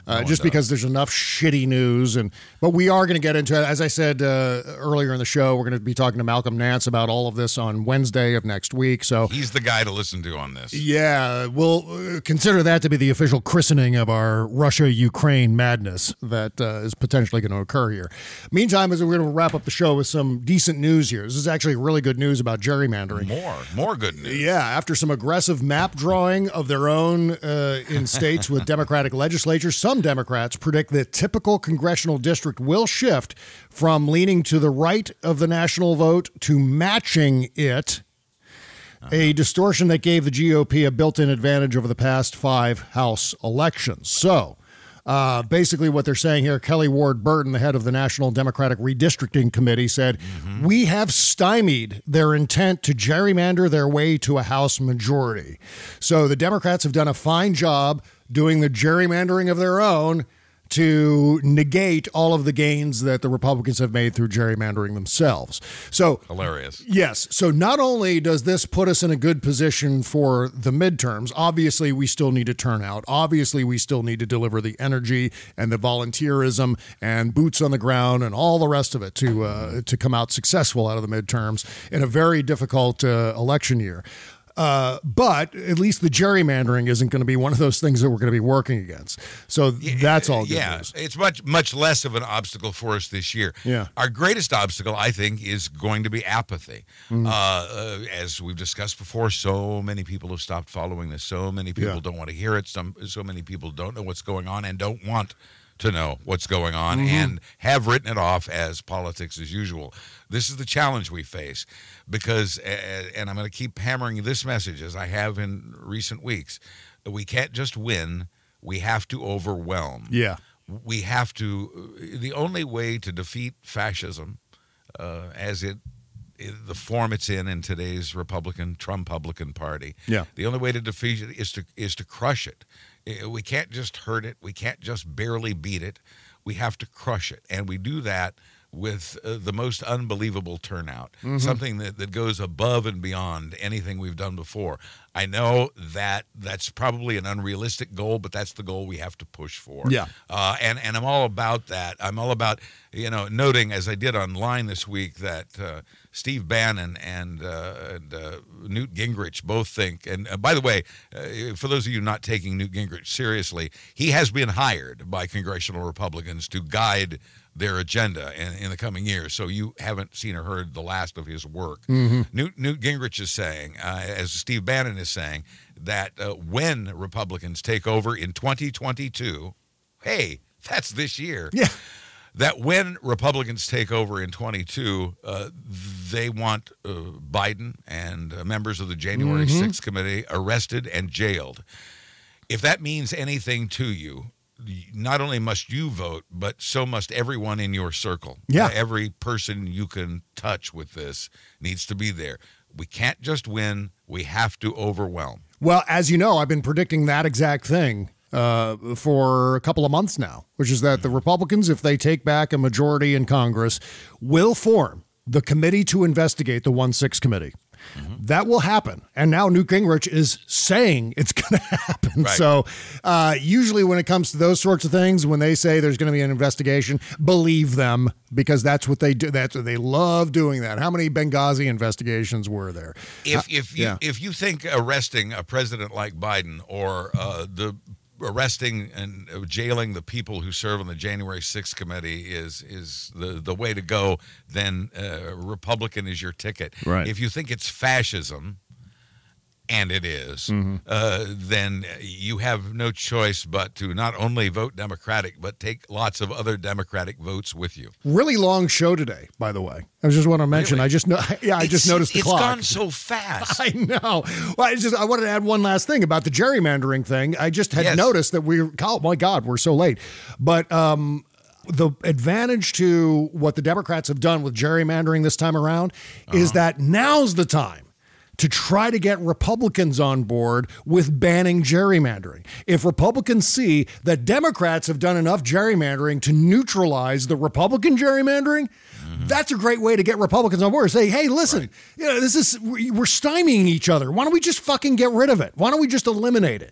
uh, no just because there's enough shitty news. And but we are going to get into it. As I said uh, earlier in the show, we're going to be talking to Malcolm Nance about all of this on Wednesday of next week. So he's the guy to listen to on this. Yeah, we'll uh, consider that to be the official christening of our Russia-Ukraine madness that uh, is potentially going to occur here. Meantime, as we're going to wrap up the show with some decent news here. This is actually really good news about gerrymandering. More, more good news. Yeah, after some aggressive map drawing of their own uh, in states with Democratic legislatures, some Democrats predict that typical congressional district will shift from leaning to the right of the national vote to matching it. A distortion that gave the G O P a built-in advantage over the past five House elections. So, uh, basically what they're saying here, Kelly Ward Burton, the head of the National Democratic Redistricting Committee, said, mm-hmm. we have stymied their intent to gerrymander their way to a House majority. So the Democrats have done a fine job doing the gerrymandering of their own to negate all of the gains that the Republicans have made through gerrymandering themselves. So hilarious. Yes. So not only does this put us in a good position for the midterms, obviously we still need to turn out. Obviously we still need to deliver the energy and the volunteerism and boots on the ground and all the rest of it to uh, to come out successful out of the midterms in a very difficult uh, election year. Uh, but at least the gerrymandering isn't going to be one of those things that we're going to be working against. So that's all good yeah, news. It's much, much less of an obstacle for us this year. Yeah. Our greatest obstacle, I think, is going to be apathy. Mm. Uh, uh, as we've discussed before, so many people have stopped following this. So many people Yeah. don't want to hear it. Some, so many people don't know what's going on and don't want to know what's going on Mhm. and have written it off as politics as usual. This is the challenge we face because, uh, and I'm going to keep hammering this message as I have in recent weeks, we can't just win, we have to overwhelm. Yeah. We have to, the only way to defeat fascism uh, as it, the form it's in in today's Republican, Trump-Publican Party, Yeah. the only way to defeat it is to is to crush it. We can't just hurt it. We can't just barely beat it. We have to crush it. And we do that with uh, the most unbelievable turnout, Mhm. something that, that goes above and beyond anything we've done before. I know that that's probably an unrealistic goal, but that's the goal we have to push for. Yeah. Uh, and, and I'm all about that. I'm all about, you know, noting, as I did online this week, that uh, Steve Bannon and, uh, and uh, Newt Gingrich both think, and uh, by the way, uh, for those of you not taking Newt Gingrich seriously, he has been hired by congressional Republicans to guide their agenda in, in the coming years. So you haven't seen or heard the last of his work. Mhm. Newt, Newt Gingrich is saying, uh, as Steve Bannon is saying, that uh, when Republicans take over in twenty twenty-two, hey, that's this year. Yeah. That when Republicans take over in twenty-two, uh, they want uh, Biden and uh, members of the January Mhm. sixth committee arrested and jailed. If that means anything to you, not only must you vote, but so must everyone in your circle. Yeah. Uh, every person you can touch with this needs to be there. We can't just win. We have to overwhelm. Well, as you know, I've been predicting that exact thing uh, for a couple of months now, which is that the Republicans, if they take back a majority in Congress, will form the committee to investigate the one six committee. Mm-hmm. That will happen. And now Newt Gingrich is saying it's going to happen. Right. So uh, usually when it comes to those sorts of things, when they say there's going to be an investigation, believe them, because that's what they do. That's what they love doing that. How many Benghazi investigations were there? If Uh, if you yeah. if you think arresting a president like Biden or uh, the arresting and jailing the people who serve on the January sixth committee is is the, the way to go, then uh, Republican is your ticket. Right. If you think it's fascism, and it is, Mm-hmm. uh, then you have no choice but to not only vote Democratic, but take lots of other Democratic votes with you. Really long show today, by the way. I just want to mention. Really? I just know. Yeah, I just It's- noticed the it's clock. gone so fast. I know. Well, I just I wanted to add one last thing about the gerrymandering thing. I just had Yes. noticed that we. Oh my God, we're so late. But um, the advantage to what the Democrats have done with gerrymandering this time around is that now's the time to try to get Republicans on board with banning gerrymandering. If Republicans see that Democrats have done enough gerrymandering to neutralize the Republican gerrymandering, that's a great way to get Republicans on board. Say, hey, listen, you know, this is we're stymieing each other. Why don't we just fucking get rid of it? Why don't we just eliminate it?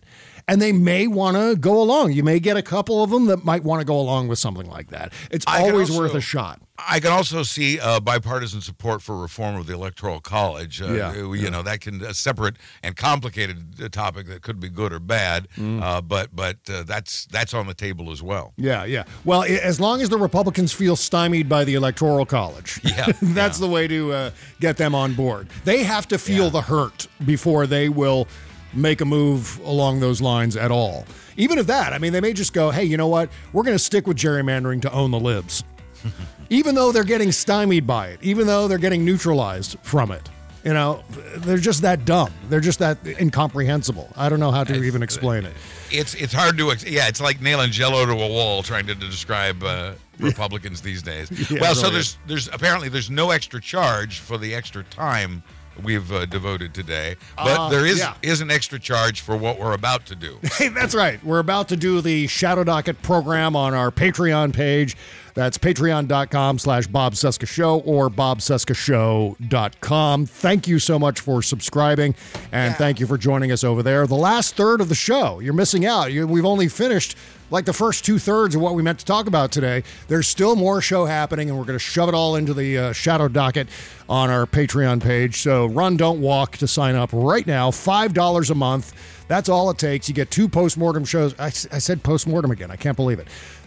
and they may want to go along. You may get a couple of them that might want to go along with something like that. It's I can always also- worth a shot. I can also see uh, bipartisan support for reform of the Electoral College. Uh, Yeah, you yeah. know, that can a separate and complicated uh, topic that could be good or bad. Mm. Uh, but but uh, that's that's on the table as well. Yeah, yeah. Well, i- as long as the Republicans feel stymied by the Electoral College, Yeah, that's the way to uh, get them on board. They have to feel the hurt before they will make a move along those lines at all. Even if that, I mean, they may just go, hey, you know what? We're going to stick with gerrymandering to own the libs. Even though they're getting stymied by it, even though they're getting neutralized from it. You know, they're just that dumb. They're just that incomprehensible. I don't know how to even explain it. It's it's hard to ex- yeah. It's like nailing Jello to a wall trying to, to describe uh, Republicans these days. Yeah, well, it so really there's there's apparently there's no extra charge for the extra time we've uh, devoted today, but Uh, there is yeah. is an extra charge for what we're about to do. Hey, that's right. We're about to do the Shadow Docket program on our Patreon page. That's patreon.com slash Bob Cesca Show or bob cesca show dot com. Thank you so much for subscribing, and thank you for joining us over there. The last third of the show, you're missing out. You, we've only finished like the first two thirds of what we meant to talk about today. There's still more show happening, and we're going to shove it all into the uh, Shadow Docket on our Patreon page. So run, don't walk to sign up right now. five dollars a month. That's all it takes. You get two postmortem shows. I, I said postmortem again. I can't believe it.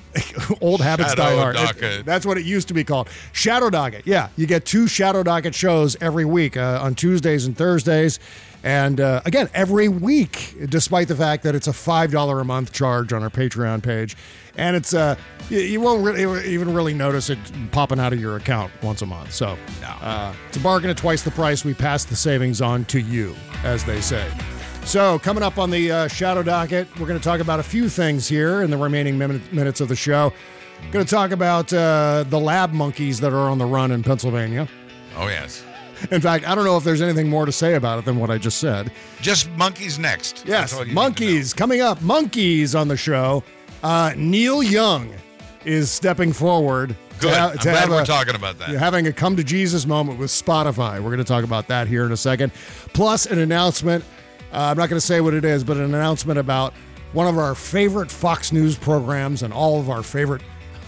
Old habits Shadow die hard. It- Docket. that's what it used to be called. Shadow Docket. Yeah, you get two Shadow Docket shows every week uh, on Tuesdays and Thursdays. And uh, again, every week, despite the fact that it's a five dollars a month charge on our Patreon page. And it's uh, you, you won't really, even really notice it popping out of your account once a month. So uh, it's a bargain at twice the price. We pass the savings on to you, as they say. So, coming up on the uh, Shadow Docket, we're going to talk about a few things here in the remaining min- minutes of the show. Going to talk about uh, the lab monkeys that are on the run in Pennsylvania. Oh yes. In fact, I don't know if there's anything more to say about it than what I just said. Just monkeys next. Yes, That's all you monkeys coming up. Monkeys on the show. Uh, Neil Young is stepping forward. Good. To ha- I'm to glad have we're a- talking about that. Having a come to Jesus moment with Spotify. We're going to talk about that here in a second. Plus, an announcement. Uh, I'm not going to say what it is, but an announcement about one of our favorite Fox News programs and all of our favorite,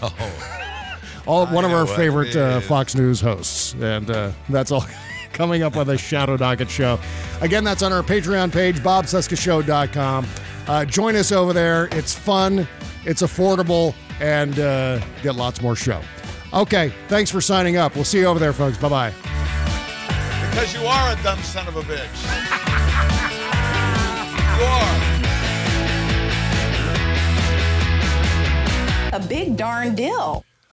Oh, all one of know our what favorite it uh, is. Fox News hosts, and uh, that's all coming up on the Shadow Docket show. Again, that's on our Patreon page, bob cesca show dot com. Uh, join us over there. It's fun, it's affordable, and uh, get lots more show. Okay, thanks for signing up. We'll see you over there, folks. Bye bye. because you are a dumb son of a bitch. You are. A big darn deal.